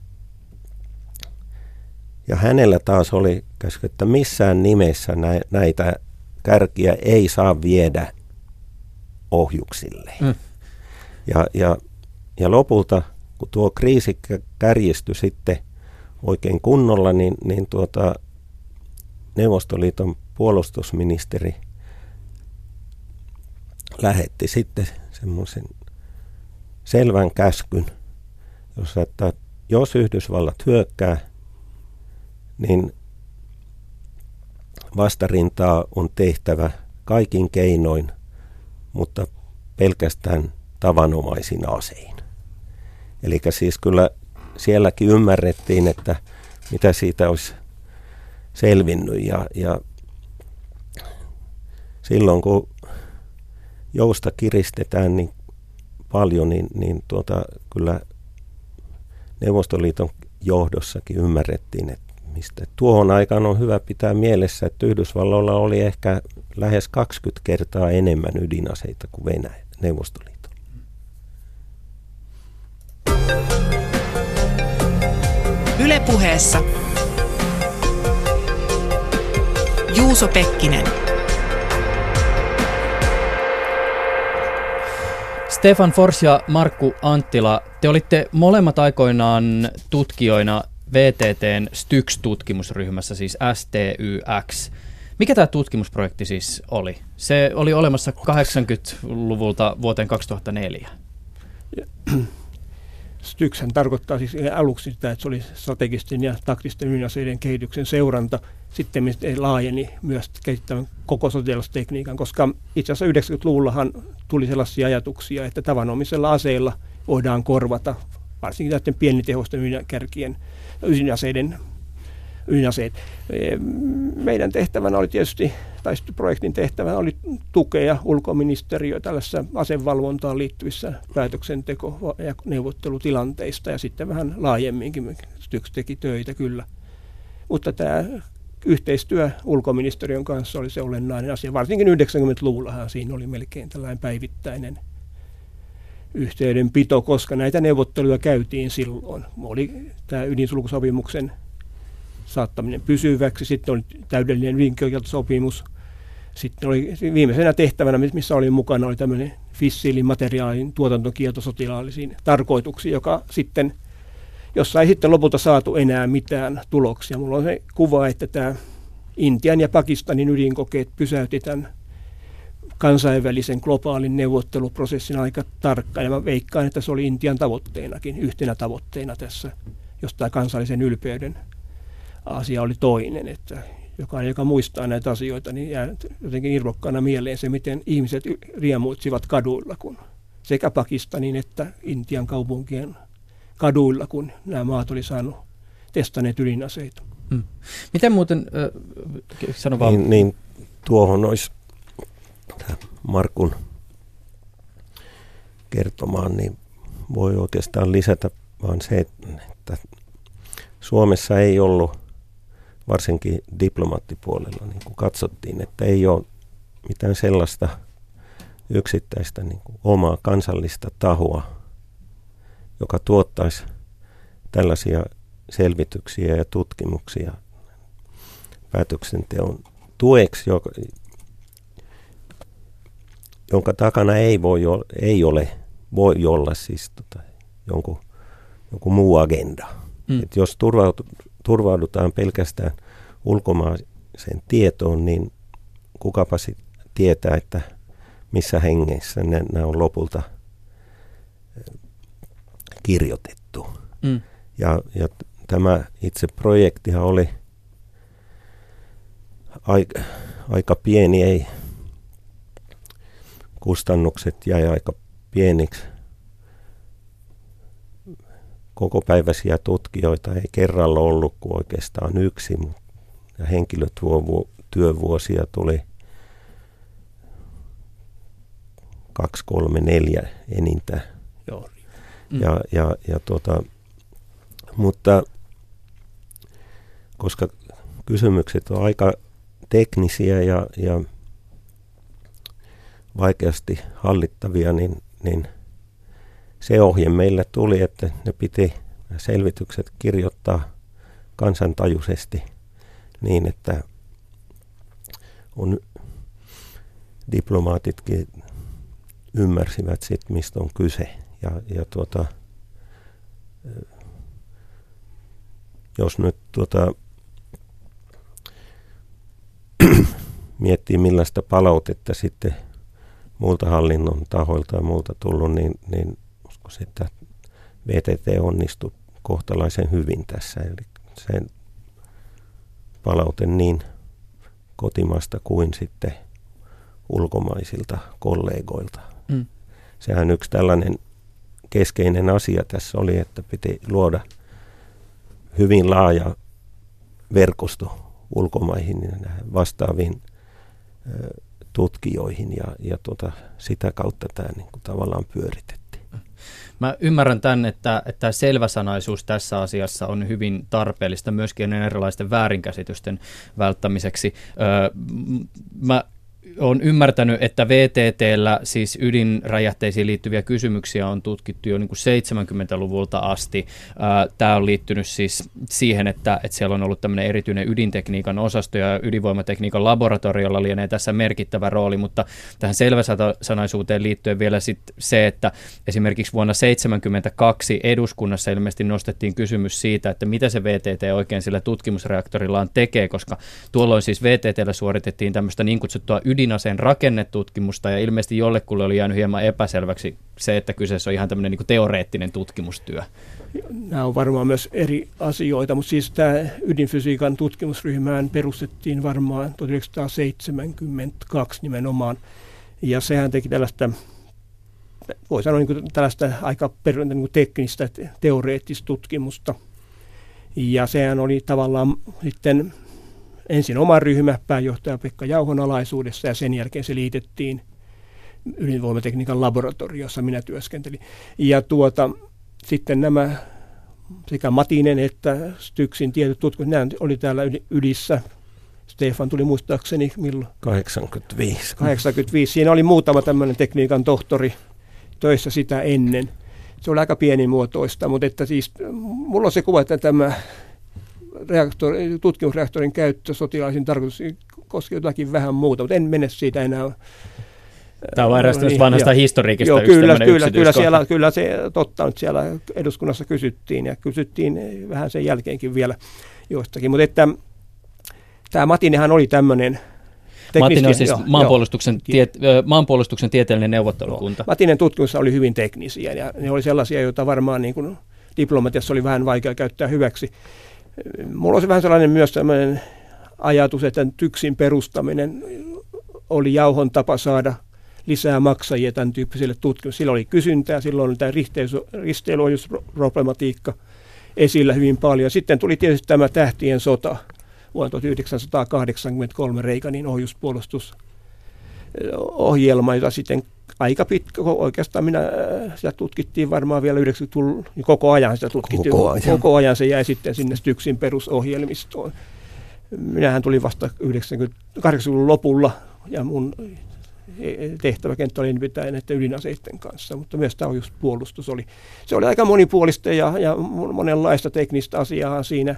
ja hänellä taas oli käsky, että missään nimessä nä, näitä kärkiä ei saa viedä ohjuksille. Mm. Ja, ja, ja lopulta, kun tuo kriisi kärjistyi sitten oikein kunnolla, niin, niin tuota, Neuvostoliiton puolustusministeri lähetti sitten semmoisen selvän käskyn, jossa, että jos Yhdysvallat hyökkää, niin vastarintaa on tehtävä kaikin keinoin, mutta pelkästään tavanomaisin asein. Eli siis kyllä sielläkin ymmärrettiin, että mitä siitä olisi selvinnyt. Ja, ja silloin kun jousta kiristetään niin paljon, niin, niin tuota, kyllä Neuvostoliiton johdossakin ymmärrettiin, että mistä. Tuohon aikaan on hyvä pitää mielessä, että Yhdysvalloilla oli ehkä lähes kaksikymmentä kertaa enemmän ydinaseita kuin Venäjä, Neuvostoliitto. Yle Puheessa Juuso Pekkinen. Stefan Fors ja Markku Anttila, te olitte molemmat aikoinaan tutkijoina V T T:n STYX-tutkimusryhmässä, siis S T Y X. Mikä tämä tutkimusprojekti siis oli? Se oli olemassa kahdeksankymmentäluvulta vuoteen kaksituhattaneljä. STYXhän tarkoittaa siis aluksi sitä, että se oli strategisten ja taktisten ydinaseiden kehityksen seuranta. Sitten laajeni myös kehittämään koko sotilastekniikan, koska itse asiassa yhdeksänkymmentäluvullahan tuli sellaisia ajatuksia, että tavanomaisella aseilla voidaan korvata varsinkin näiden pienitehoisten ydinakärkien ydinaseiden ydinaseet. Meidän tehtävänä oli tietysti, tai projektin tehtävänä oli tukea ulkoministeriö tällaisessa asevalvontaan liittyvissä päätöksenteko- ja neuvottelutilanteista, ja sitten vähän laajemminkin STYX teki töitä kyllä. Mutta tämä yhteistyö ulkoministeriön kanssa oli se olennainen asia. Varsinkin yhdeksänkymmentäluvullahan siinä oli melkein tällainen päivittäinen yhteydenpito, koska näitä neuvotteluja käytiin silloin. Oli tämä ydinsulkusopimuksen saattaminen pysyväksi, sitten oli täydellinen ydinkieltosopimus. Sitten oli viimeisenä tehtävänä, missä oli mukana, oli tämmöinen fissiilin materiaalin tuotantokielto sotilaallisiin tarkoituksiin, joka sitten, jossa ei sitten lopulta saatu enää mitään tuloksia. Mulla on se kuva, että tämä Intian ja Pakistanin ydinkokeet pysäytti tämän kansainvälisen globaalin neuvotteluprosessin aika tarkkaan. Ja mä veikkaan, että se oli Intian tavoitteenakin, yhtenä tavoitteena tässä, jos tämä kansallisen ylpeyden asia oli toinen. Että jokainen, joka muistaa näitä asioita, niin jää jotenkin irvokkaana mieleen se, miten ihmiset riemuitsivat kaduilla, kun sekä Pakistanin että Intian kaupunkien kaduilla, kun nämä maat oli saanut testanneet ydinaseita. Hmm. Miten muuten, äh, sano vaan. Niin, niin tuohon olisi Markun kertomaan, niin voi oikeastaan lisätä vaan se, että Suomessa ei ollut, varsinkin diplomaattipuolella, niin kuin katsottiin, että ei ole mitään sellaista yksittäistä niin kuin omaa kansallista tahoa, joka tuottaisi tällaisia selvityksiä ja tutkimuksia päätöksenteon tueksi, joka, jonka takana ei, voi olla, ei ole, voi olla siis tota, jonkun, jonkun muu agenda. Mm. Et jos turvautu, turvaudutaan pelkästään ulkomaiseen tietoon, niin kukapa sitten tietää, että missä hengessä ne, ne on lopulta kirjoitettu. Mm. Ja, ja tämä itse projektihan oli aika, aika pieni, ei kustannukset jäi aika pieniksi. Kokopäiväisiä tutkijoita ei kerralla ollut kuin oikeastaan yksi, ja henkilötyövuosia tuli kaksi, kolme, neljä enintään. Joo. Mm. Ja, ja, ja tuota, mutta koska kysymykset on aika teknisiä ja, ja vaikeasti hallittavia, niin, niin se ohje meille tuli, että ne piti selvitykset kirjoittaa kansantajuisesti niin, että on diplomaatitkin ymmärsivät sit, mistä on kyse. Ja, ja tuota, jos nyt tuota, miettii millaista palautetta sitten muulta hallinnon tahoilta ja muulta tullut, niin, niin uskoisin, että V T T onnistui kohtalaisen hyvin tässä. Eli se palaute niin kotimaasta kuin sitten ulkomaisilta kollegoilta. Mm. Sehän yksi tällainen keskeinen asia tässä oli, että piti luoda hyvin laaja verkosto ulkomaihin vastaaviin ö, tutkijoihin ja, ja tuota, sitä kautta tämä niin kuin tavallaan pyöritettiin. Mä ymmärrän tämän, että, että selväsanaisuus tässä asiassa on hyvin tarpeellista myöskin erilaisten väärinkäsitysten välttämiseksi. Öö, mä olen ymmärtänyt, että V T T:llä siis ydinräjähteisiin liittyviä kysymyksiä on tutkittu jo niin kuin seitsemänkymmentäluvulta asti. Tämä on liittynyt siis siihen, että, että siellä on ollut tämmöinen erityinen ydintekniikan osasto ja ydinvoimatekniikan laboratoriolla lienee tässä merkittävä rooli, mutta tähän selväsanaisuuteen liittyen vielä sit se, että esimerkiksi vuonna seitsemänkymmentäkaksi eduskunnassa ilmeisesti nostettiin kysymys siitä, että mitä se V T T oikein sillä tutkimusreaktorillaan tekee, koska tuolloin siis V T T:llä suoritettiin tämmöistä niin kutsuttua ydinaseen rakennetutkimusta, ja ilmeisesti jollekulle oli jäänyt hieman epäselväksi se, että kyseessä on ihan tämmöinen niin kuin teoreettinen tutkimustyö. Nämä on varmaan myös eri asioita, mutta siis tämä ydinfysiikan tutkimusryhmään perustettiin varmaan tuhatyhdeksänsataaseitsemänkymmentäkaksi nimenomaan, ja sehän teki tällaista, voi sanoa niin kuin tällaista aika perintö, niin kuin teknistä teoreettista tutkimusta, ja sehän oli tavallaan sitten ensin oma ryhmä, pääjohtaja Pekka Jauhon alaisuudessa, ja sen jälkeen se liitettiin ydinvoimatekniikan laboratoriossa, minä työskentelin. Ja tuota, sitten nämä sekä Matinen että Styksin tietyt tutkimukset, nämä oli täällä Ydissä. Stefan tuli muistaakseni milloin? kahdeksankymmentäviisi. kahdeksankymmentäviisi. Siinä oli muutama tämmöinen tekniikan tohtori töissä sitä ennen. Se oli aika pienimuotoista, mutta että siis, mulla on se kuva, että tämä Reaktori, tutkimusreaktorin käyttö sotilaisiin tarkoituksiin koskee jotakin vähän muuta, mutta en mene siitä enää. Tämä on eräs niin, vanhasta historiikista joo, yksi kyllä, kyllä, kyllä, siellä, kyllä se totta nyt siellä eduskunnassa kysyttiin ja kysyttiin vähän sen jälkeenkin vielä joistakin, mutta että tämä Matinenhan oli tämmöinen Matinen on siis joo, maanpuolustuksen, joo. Tiet, maanpuolustuksen tieteellinen neuvottelukunta. Joo. Matinen tutkimus oli hyvin teknisiä ja ne oli sellaisia, joita varmaan niin kuin diplomatiassa oli vähän vaikea käyttää hyväksi. Mulla on se vähän sellainen myös sellainen ajatus, että Tyksin perustaminen oli Jauhon tapa saada lisää maksajia tämän tyyppiselle tutkimukselle. Silloin oli kysyntää, silloin oli tämä risteilyohjusproblematiikka esillä hyvin paljon. Sitten tuli tietysti tämä Tähtien sota vuonna tuhatyhdeksänsataakahdeksankymmentäkolme, Reaganin ohjuspolostusohjelma, jota sitten aika pitkä, oikeastaan minä, sitä tutkittiin varmaan vielä yhdeksänkymmentäluvun, koko ajan sitä tutkittiin, koko ajan. koko ajan se jäi sitten sinne Styksin perusohjelmistoon. Minähän tulin vasta kahdeksankymmentäluvun lopulla, ja mun tehtäväkenttä oli pitää näiden ydinaseiden kanssa, mutta myös tämä ohjuspuolustus oli, se oli aika monipuolista ja, ja monenlaista teknistä asiaa siinä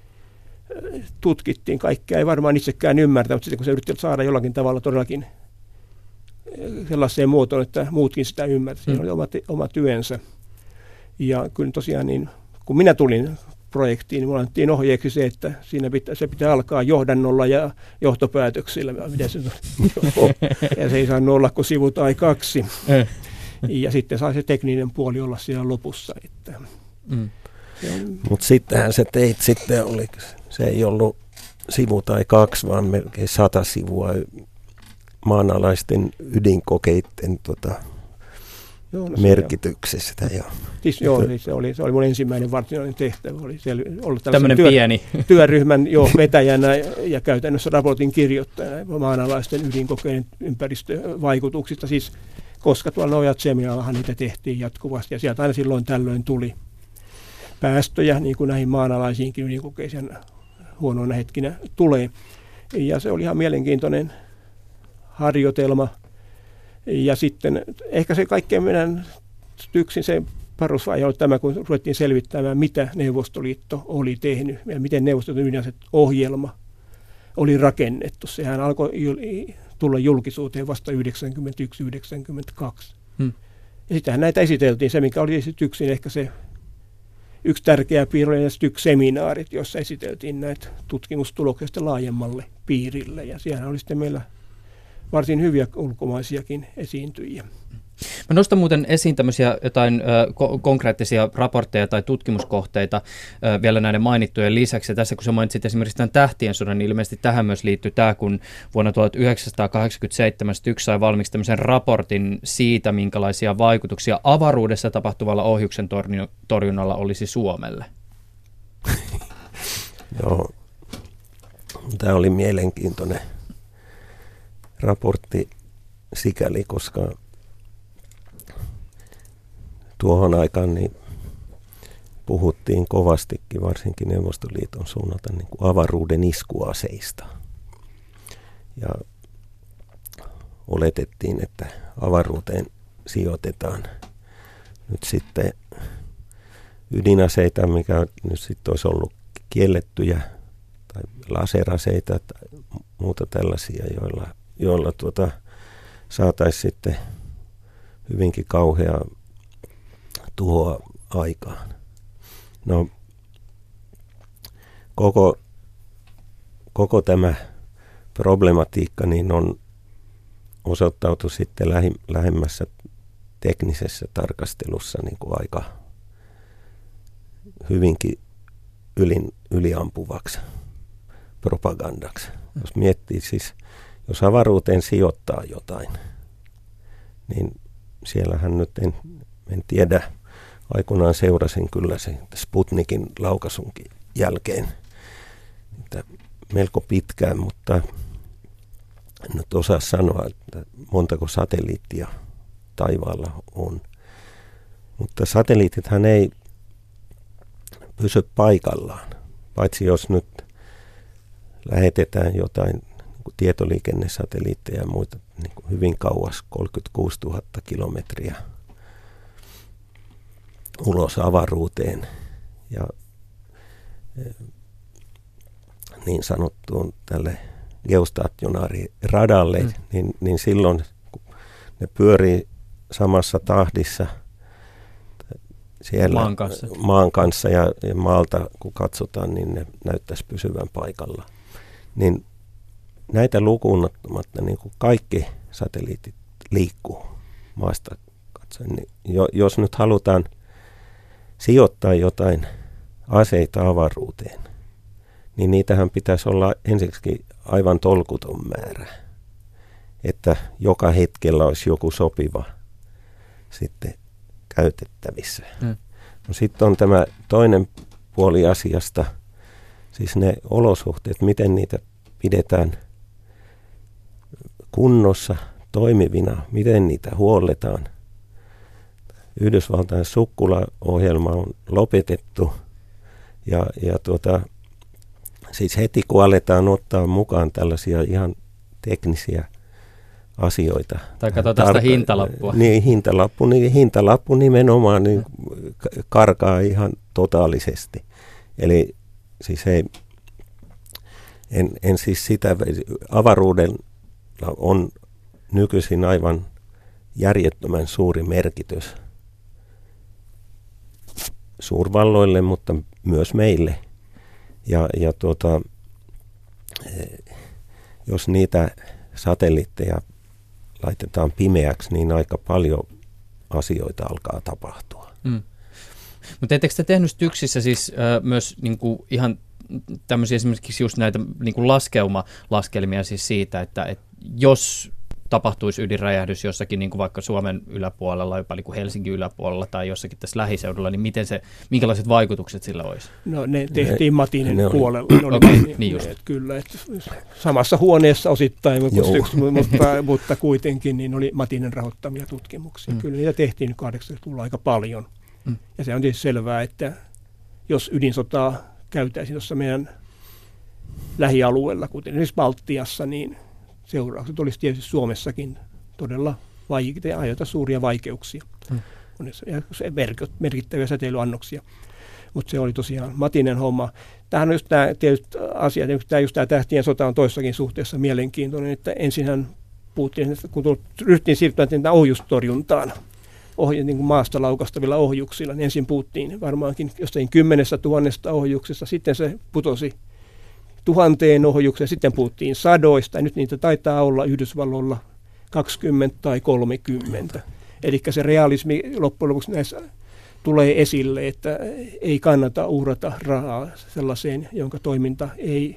tutkittiin. Kaikkea ei varmaan itsekään ymmärtä, mutta sitten kun se yritti saada jollakin tavalla todellakin sellaiseen muotoon, että muutkin sitä ymmärtävät. Siinä oli oma, oma työnsä. Ja kyllä tosiaan niin, kun minä tulin projektiin, niin mulla annettiin ohjeeksi se, että siinä pitää, se pitää alkaa johdannolla ja johtopäätöksillä. Miten se, ja se ei saanut olla kuin sivu tai kaksi. Ja sitten sai se tekninen puoli olla siellä lopussa. Että mm. Mutta sittenhän se teit sitten, oli, se ei ollut sivu tai kaksi, vaan melkein sata sivua maanalaisten ydinkokeiden tota, joo, no merkityksestä. Ja siis, joo, siis se, oli, se oli mun ensimmäinen varsinainen tehtävä. Oli siellä ollut tämmöinen työ, pieni työryhmän jo vetäjänä ja käytännössä raportin kirjoittajana maanalaisten ydinkokeiden ympäristövaikutuksista. Siis, koska tuolla Nojat-Seminallahan niitä tehtiin jatkuvasti ja sieltä aina silloin tällöin tuli päästöjä, niin kuin näihin maanalaisiinkin ydinkokeisiin huonoina hetkinä tulee. Ja se oli ihan mielenkiintoinen harjoitelma. Ja sitten ehkä se kaikkein meidän yksin se parusvaihe oli tämä, kun ruvettiin selvittämään, mitä Neuvostoliitto oli tehnyt ja miten Neuvostoliiton ydinaseohjelma oli rakennettu. Sehän alkoi tulla julkisuuteen vasta yhdeksänkymmentäyksi yhdeksänkymmentäkaksi. Hmm. Ja sittenhän näitä esiteltiin. Se, mikä oli yksin ehkä se yksi tärkeä piirre, oli yksi seminaarit, jossa esiteltiin näitä tutkimustuloksia laajemmalle piirille. Ja siellä oli sitten meillä varsin hyviä ulkomaisiakin esiintyjiä. Mä nostan muuten esiin tämmöisiä jotain ö, ko- konkreettisia raportteja tai tutkimuskohteita ö, vielä näiden mainittujen lisäksi. Ja tässä kun sä mainitsit esimerkiksi tämän Tähtien sodan, niin ilmeisesti tähän myös liittyy tämä, kun vuonna tuhatyhdeksänsataakahdeksankymmentäseitsemän Styx sai valmiiksi tämmöisen raportin siitä, minkälaisia vaikutuksia avaruudessa tapahtuvalla ohjuksen torjunnalla olisi Suomelle. Joo, tämä oli mielenkiintoinen raportti sikäli, koska tuohon aikaan niin puhuttiin kovastikin, varsinkin Neuvostoliiton suunnalta, niin kuin avaruuden iskuaseista. Ja oletettiin, että avaruuteen sijoitetaan nyt sitten ydinaseita, mikä nyt sitten olisi ollut kiellettyjä, tai laseraseita tai muuta tällaisia, joilla, joilla tuota, saataisiin sitten hyvinkin kauhea tuhoa aikaan. No, koko, koko tämä problematiikka niin on osoittautu sitten lähi, lähemmässä teknisessä tarkastelussa niin kuin aika hyvinkin ylin, yliampuvaksi propagandaksi. Jos miettii siis, jos avaruuteen sijoittaa jotain, niin siellähän nyt en, en tiedä, aikoinaan seurasin kyllä se Sputnikin laukaisunkin jälkeen että melko pitkään, mutta en nyt osaa sanoa, että montako satelliittia taivaalla on. Mutta satelliitithan ei pysy paikallaan, paitsi jos nyt lähetetään jotain niin kuin tietoliikennesatelliitteja ja muita niin kuin hyvin kauas, kolmekymmentäkuusituhatta kilometriä ulos avaruuteen ja niin sanottuun tälle geostationaariradalle, mm. niin, niin silloin kun ne pyörii samassa tahdissa siellä maan kanssa, maan kanssa ja, ja maalta kun katsotaan, niin ne näyttäisi pysyvän paikalla. Niin näitä lukuun ottamatta niin kuin kaikki satelliitit liikkuu maasta katsoen. Niin jo, jos nyt halutaan sijoittaa jotain aseita avaruuteen, niin niitähän pitäisi olla ensiksi aivan tolkuton määrä, että joka hetkellä olisi joku sopiva sitten käytettävissä. Mm. No sitten on tämä toinen puoli asiasta, siis ne olosuhteet, miten niitä pidetään kunnossa, toimivina, miten niitä huolletaan. Yhdysvaltain Sukkula-ohjelma on lopetettu ja, ja tuota, siis heti kun aletaan ottaa mukaan tällaisia ihan teknisiä asioita. Tai katsotaan sitä hintalappua. Niin, hintalappu, niin hintalappu nimenomaan niin karkaa ihan totaalisesti. Eli siis ei, en, en siis sitä, avaruudella on nykyisin aivan järjettömän suuri merkitys suurvalloille, mutta myös meille. Ja, ja tuota, jos niitä satelliitteja laitetaan pimeäksi, niin aika paljon asioita alkaa tapahtua. Mm. Mutta etteikö te tehnyt Styksissä siis äh, myös niin kuin ihan tämmöisiä esimerkiksi just näitä niin kuin laskeuma-laskelmia siis siitä, että, että jos tapahtuisi ydinräjähdys jossakin niin kuin vaikka Suomen yläpuolella, jopa niin kuin Helsingin yläpuolella tai jossakin tässä lähiseudulla, niin miten se, minkälaiset vaikutukset sillä olisi? No ne tehtiin ne, Matinen ne puolella. Ne oli, okay, ne, niin just. Et kyllä, et samassa huoneessa osittain, mutta, mutta kuitenkin niin oli Matinen rahoittamia tutkimuksia. Mm. Kyllä niitä tehtiin kahdeksankymmentäluvulla aika paljon. Mm. Ja se on tietysti selvää, että jos ydinsotaa käytäisiin tuossa meidän lähialueella, kuten esimerkiksi Baltiassa, niin seuraukset olisi tietysti Suomessakin todella vaikeita ja aiheuttaa suuria vaikeuksia. Hmm. Ja merkittäviä säteilyannoksia. Mutta se oli tosiaan Matinen homma. Tämähän on just tämä tietysti asia, tämä just tämä tähtien sota on toissakin suhteessa mielenkiintoinen, että ensinhän puhuttiin, että kun ryhtiin siirtymään ohjustorjuntaan, ohje, niin kuin maasta laukastavilla ohjuksilla, niin ensin puhuttiin varmaankin jostain kymmenestä tuhannesta ohjuksesta, sitten se putosi tuhanteen ohjukseen, sitten puhuttiin sadoista, ja nyt niitä taitaa olla Yhdysvalloilla kaksikymmentä tai kolmekymmentä. Eli se realismi loppujen lopuksi näissä tulee esille, että ei kannata uhrata rahaa sellaiseen, jonka toiminta ei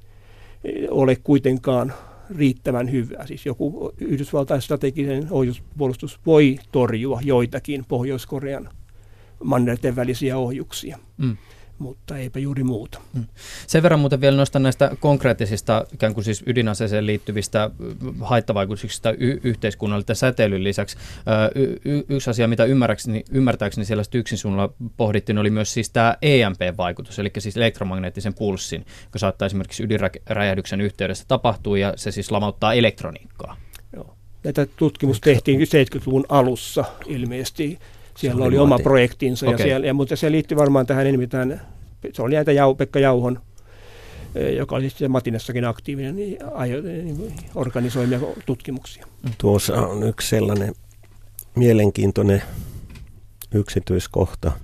ole kuitenkaan riittävän hyvää. Siis joku Yhdysvaltain strateginen ohjuspuolustus voi torjua joitakin Pohjois-Korean mannerten välisiä ohjuksia. Mm. Mutta eipä juuri muuta. Sen verran muuten vielä nostan näistä konkreettisista ikään kuin siis ydinaseeseen liittyvistä haittavaikutuksista y- yhteiskunnalle säteilyn lisäksi. Y- y- yksi asia, mitä ymmärtääkseni siellä Styksin suunnalla pohdittiin, oli myös siis tämä E M P-vaikutus, eli siis elektromagneettisen pulssin, joka saattaa esimerkiksi ydinräjähdyksen yhteydessä tapahtua, ja se siis lamauttaa elektroniikkaa. Joo. Näitä tutkimus tehtiin seitsemänkymmentäluvun alussa ilmeisesti. Siellä oli, oli oma projektinsa, okay. ja siellä, ja, mutta se liittyy varmaan tähän enemmän, se oli näitä Jau, Pekka Jauhon, joka oli sitten Matinessakin aktiivinen, niin, niin organisoimia tutkimuksia. Tuossa on yksi sellainen mielenkiintoinen yksityiskohta,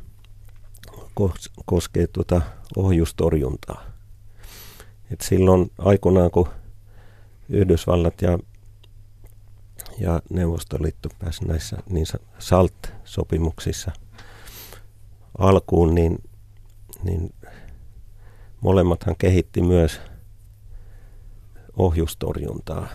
koskee tuota ohjustorjuntaa. Et silloin aikoinaan, kun Yhdysvallat ja ja Neuvostoliitto pääsi näissä niin SALT-sopimuksissa alkuun, niin, niin molemmathan kehitti myös ohjustorjuntaa.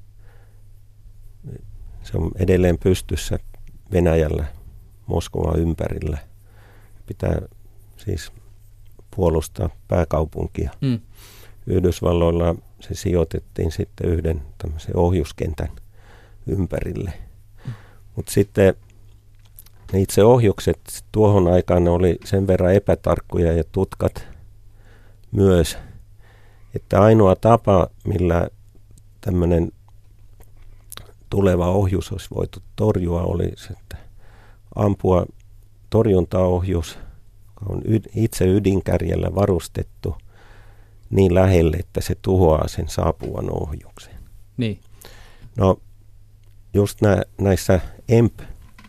Se on edelleen pystyssä Venäjällä, Moskovan ympärillä. Pitää siis puolustaa pääkaupunkia. Mm. Yhdysvalloilla se sijoitettiin sitten yhden tämmöisen ohjuskentän ympärille. Mm. Mutta sitten ne itse ohjukset tuohon aikaan oli sen verran epätarkkoja ja tutkat myös, että ainoa tapa, millä tämmöinen tuleva ohjus olisi voitu torjua, oli se, että ampua torjuntaohjus, joka on itse ydinkärjellä varustettu niin lähelle, että se tuhoaa sen saapuvan ohjuksen. Niin. No, just nä, näissä E M P,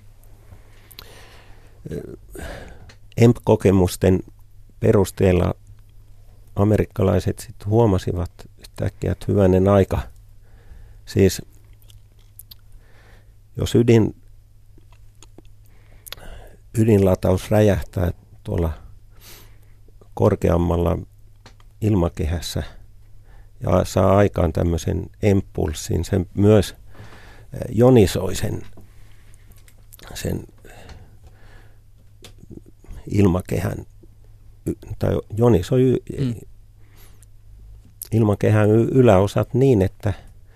E M P-kokemusten perusteella amerikkalaiset sitten huomasivat yhtäkkiä, että hyvänen aika. Siis jos ydin, ydinlataus räjähtää tuolla korkeammalla ilmakehässä ja saa aikaan tämmöisen impulssin, sen myös jonisoi sen, sen ilmakehän, tai jonisoi mm. ilmakehän yläosat niin, että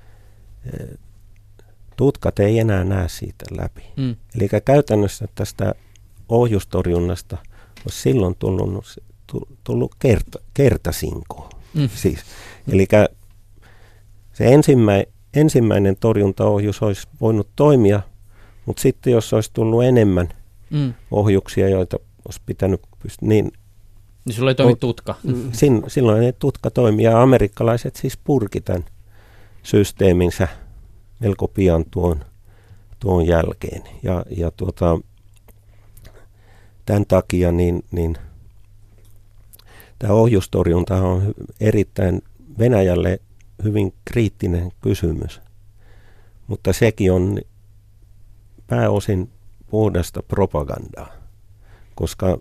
tutkat ei enää näe siitä läpi. Mm. Eli käytännössä tästä ohjustorjunnasta olisi silloin tullut, tullut kerta, kertasinkoa. Mm. Siis, eli se ensimmäinen, ensimmäinen torjuntaohjus olisi voinut toimia, mutta sitten jos olisi tullut enemmän mm. ohjuksia, joita olisi pitänyt pystyä, niin niin sulla ei toimi tutka. Sin, silloin ei tutka toimi, ja amerikkalaiset siis purki tämän systeeminsä melko pian tuon, tuon jälkeen. Ja, ja tuota, tämän takia niin, niin tämä ohjustorjunta on erittäin Venäjälle hyvin kriittinen kysymys, mutta sekin on pääosin puhdasta propagandaa, koska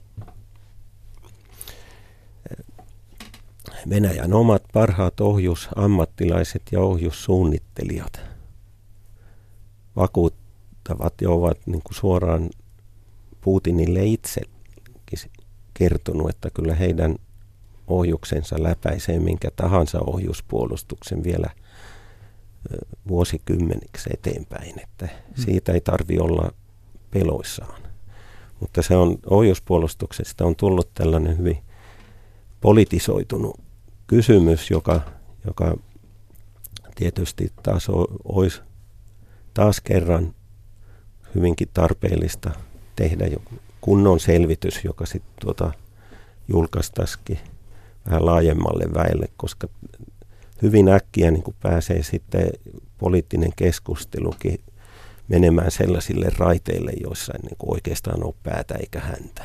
Venäjän omat parhaat ohjusammattilaiset ja ohjussuunnittelijat vakuuttavat ja ovat niin kuin suoraan Putinille itsekin kertonut, että kyllä heidän ohjuksensa läpäisee minkä tahansa ohjuspuolustuksen vielä vuosikymmeniksi eteenpäin, että siitä ei tarvitse olla peloissaan. Mutta se on, ohjuspuolustuksesta on tullut tällainen hyvin politisoitunut kysymys, joka, joka tietysti taas olisi taas kerran hyvinkin tarpeellista tehdä jo kunnon selvitys, joka sitten tuota julkaistaisikin vähän laajemmalle väelle, koska hyvin äkkiä niin kuin pääsee sitten poliittinen keskustelukin menemään sellaisille raiteille, joissa ei niin kuin oikeastaan ole päätä eikä häntä.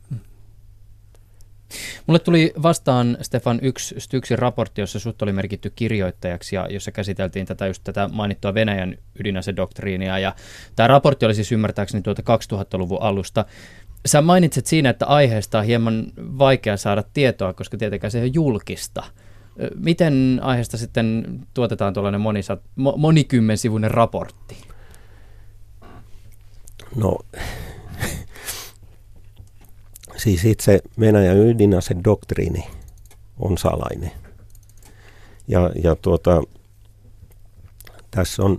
Mulle tuli vastaan, Stefan, yksi Styksin raportti, jossa sut oli merkitty kirjoittajaksi ja jossa käsiteltiin tätä, just tätä mainittua Venäjän ydinasedoktriinia. Ja tämä raportti oli siis ymmärtääkseni tuolta kaksituhattaluvun alusta. Sä mainitset siinä, että aiheesta on hieman vaikea saada tietoa, koska tietenkään se ei ole julkista. Miten aiheesta sitten tuotetaan tuollainen monisat, mo, monikymmensivuinen raportti? No, siis itse Venäjän ydinasedoktriini on salainen. Ja, ja tuota, tässä on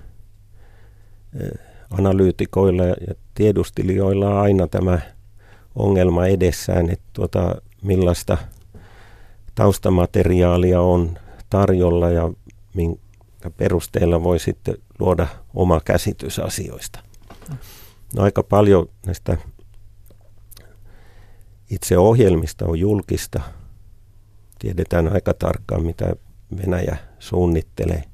analyytikoilla ja tiedustelijoilla aina tämä ongelma edessään, että tuota, millaista taustamateriaalia on tarjolla ja minkä perusteella voi sitten luoda oma käsitys asioista. No, aika paljon näistä itse ohjelmista on julkista. Tiedetään aika tarkkaan, mitä Venäjä suunnittelee.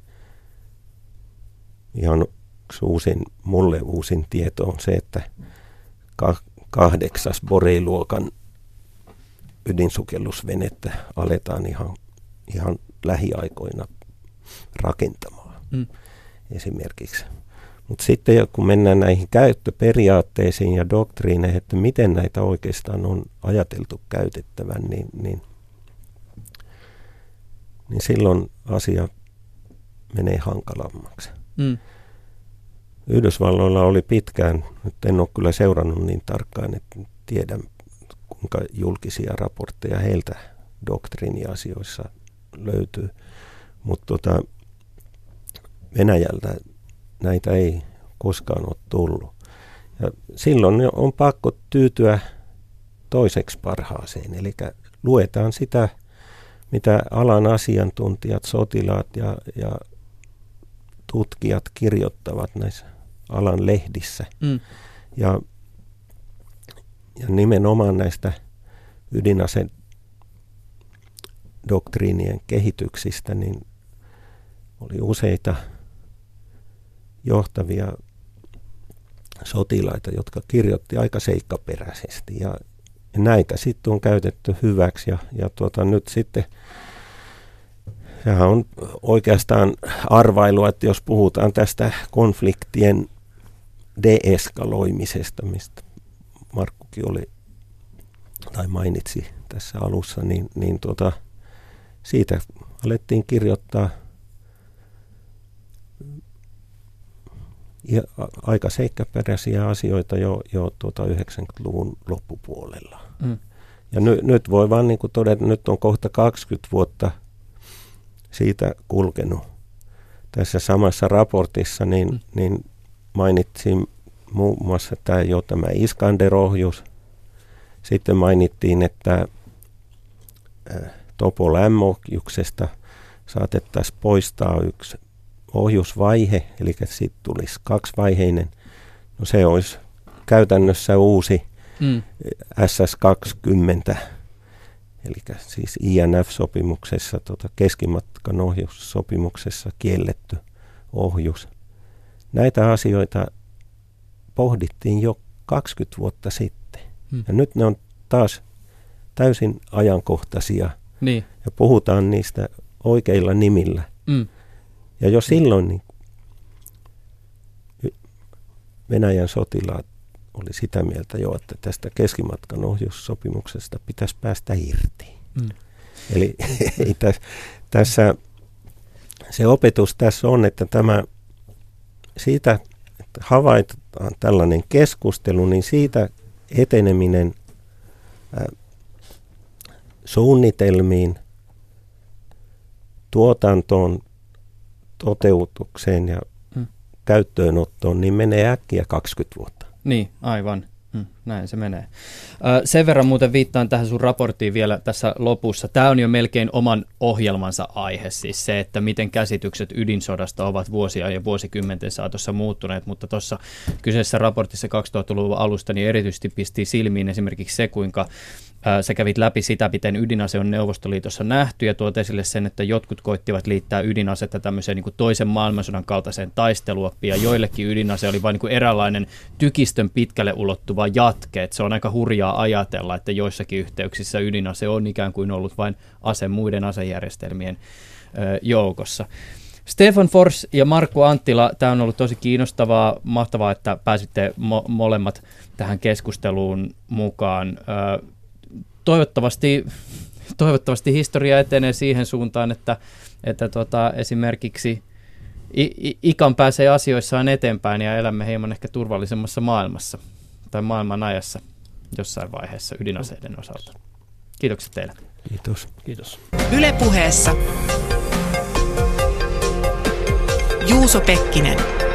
Ihan uusin, mulle uusin tieto on se, että kahdeksas Borei-luokan ydinsukellusvenettä aletaan ihan, ihan lähiaikoina rakentamaan mm. esimerkiksi. Mutta sitten kun mennään näihin käyttöperiaatteisiin ja doktriineihin, että miten näitä oikeastaan on ajateltu käytettävän, niin, niin, niin silloin asia menee hankalammaksi. Mm. Yhdysvalloilla oli pitkään, nyt en ole kyllä seurannut niin tarkkaan, että tiedän kuinka julkisia raportteja heiltä doktriiniasioissa löytyy, mutta tota, Venäjältä näitä ei koskaan ole tullut. Ja silloin on pakko tyytyä toiseksi parhaaseen, eli luetaan sitä, mitä alan asiantuntijat, sotilaat ja, ja tutkijat kirjoittavat näissä alan lehdissä. Mm. Ja, ja nimenomaan näistä ydinasedoktriinien kehityksistä niin oli useita johtavia sotilaita, jotka kirjoitti aika seikkaperäisesti. Ja, ja näitä sitten on käytetty hyväksi. Ja, ja tuota, nyt sitten sehän on oikeastaan arvailua, että jos puhutaan tästä konfliktien deeskaloimisesta, mistä Markkukin oli tai mainitsi tässä alussa, niin, niin tuota, siitä alettiin kirjoittaa ja aika seikkaperäisiä asioita jo, jo tuota yhdeksänkymmentäluvun loppupuolella. Mm. Ja ny, nyt voi vaan niin kuin todeta, että nyt on kohta kaksikymmentä vuotta siitä kulkenut. Tässä samassa raportissa niin, mm. niin mainitsin muun muassa tämä, jo tämä Iskander-ohjus. Sitten mainittiin, että Topol-M-ohjuksesta saatettaisiin poistaa yksi ohjusvaihe, eli siitä tulisi kaksivaiheinen. No se olisi käytännössä uusi mm. S S kaksikymmentä, eli siis I N F-sopimuksessa, tota keskimatkan ohjussopimuksessa kielletty ohjus. Näitä asioita pohdittiin jo kaksikymmentä vuotta sitten. Hmm. Ja nyt ne on taas täysin ajankohtaisia niin. ja puhutaan niistä oikeilla nimillä. Hmm. Ja jo silloin niin Venäjän sotilaat oli sitä mieltä jo, että tästä keskimatkan ohjussopimuksesta pitäisi päästä irti. Hmm. Eli tässä, tässä se opetus tässä on, että tämä siitä, että havaitaan tällainen keskustelu, niin siitä eteneminen ää, suunnitelmiin, tuotantoon, toteutukseen ja hmm. käyttöönottoon, niin menee äkkiä kaksikymmentä vuotta. Niin, aivan. Hmm, näin se menee. Ö, sen verran muuten viittaan tähän sun raporttiin vielä tässä lopussa. Tämä on jo melkein oman ohjelmansa aihe, siis se, että miten käsitykset ydinsodasta ovat vuosia ja vuosikymmenten saatossa muuttuneet, mutta tuossa kyseisessä raportissa kaksituhattaluvun alusta niin erityisesti pisti silmiin esimerkiksi se, kuinka ää, sä kävit läpi sitä, miten ydinase on Neuvostoliitossa nähty ja tuot esille sen, että jotkut koittivat liittää ydinasetta tämmöiseen niin kuin toisen maailmansodan kaltaiseen taisteluoppiin ja joillekin ydinase oli vain niin kuin eräänlainen tykistön pitkälle ulottuva jatke. Et se on aika hurjaa ajatella, että joissakin yhteyksissä ydinase on ikään kuin ollut vain ase muiden asejärjestelmien ö, joukossa. Stefan Fors ja Markku Anttila, tämä on ollut tosi kiinnostavaa, mahtavaa, että pääsitte mo- molemmat tähän keskusteluun mukaan. Ö, toivottavasti, toivottavasti historia etenee siihen suuntaan, että, että tota, esimerkiksi I- ikan pääsee asioissaan eteenpäin ja elämme hieman ehkä turvallisemmassa maailmassa tai maailman ajassa jossain vaiheessa ydinaseiden osalta. Kiitokset teille. Kiitos. Kiitos. Yle Puheessa Juuso Pekkinen.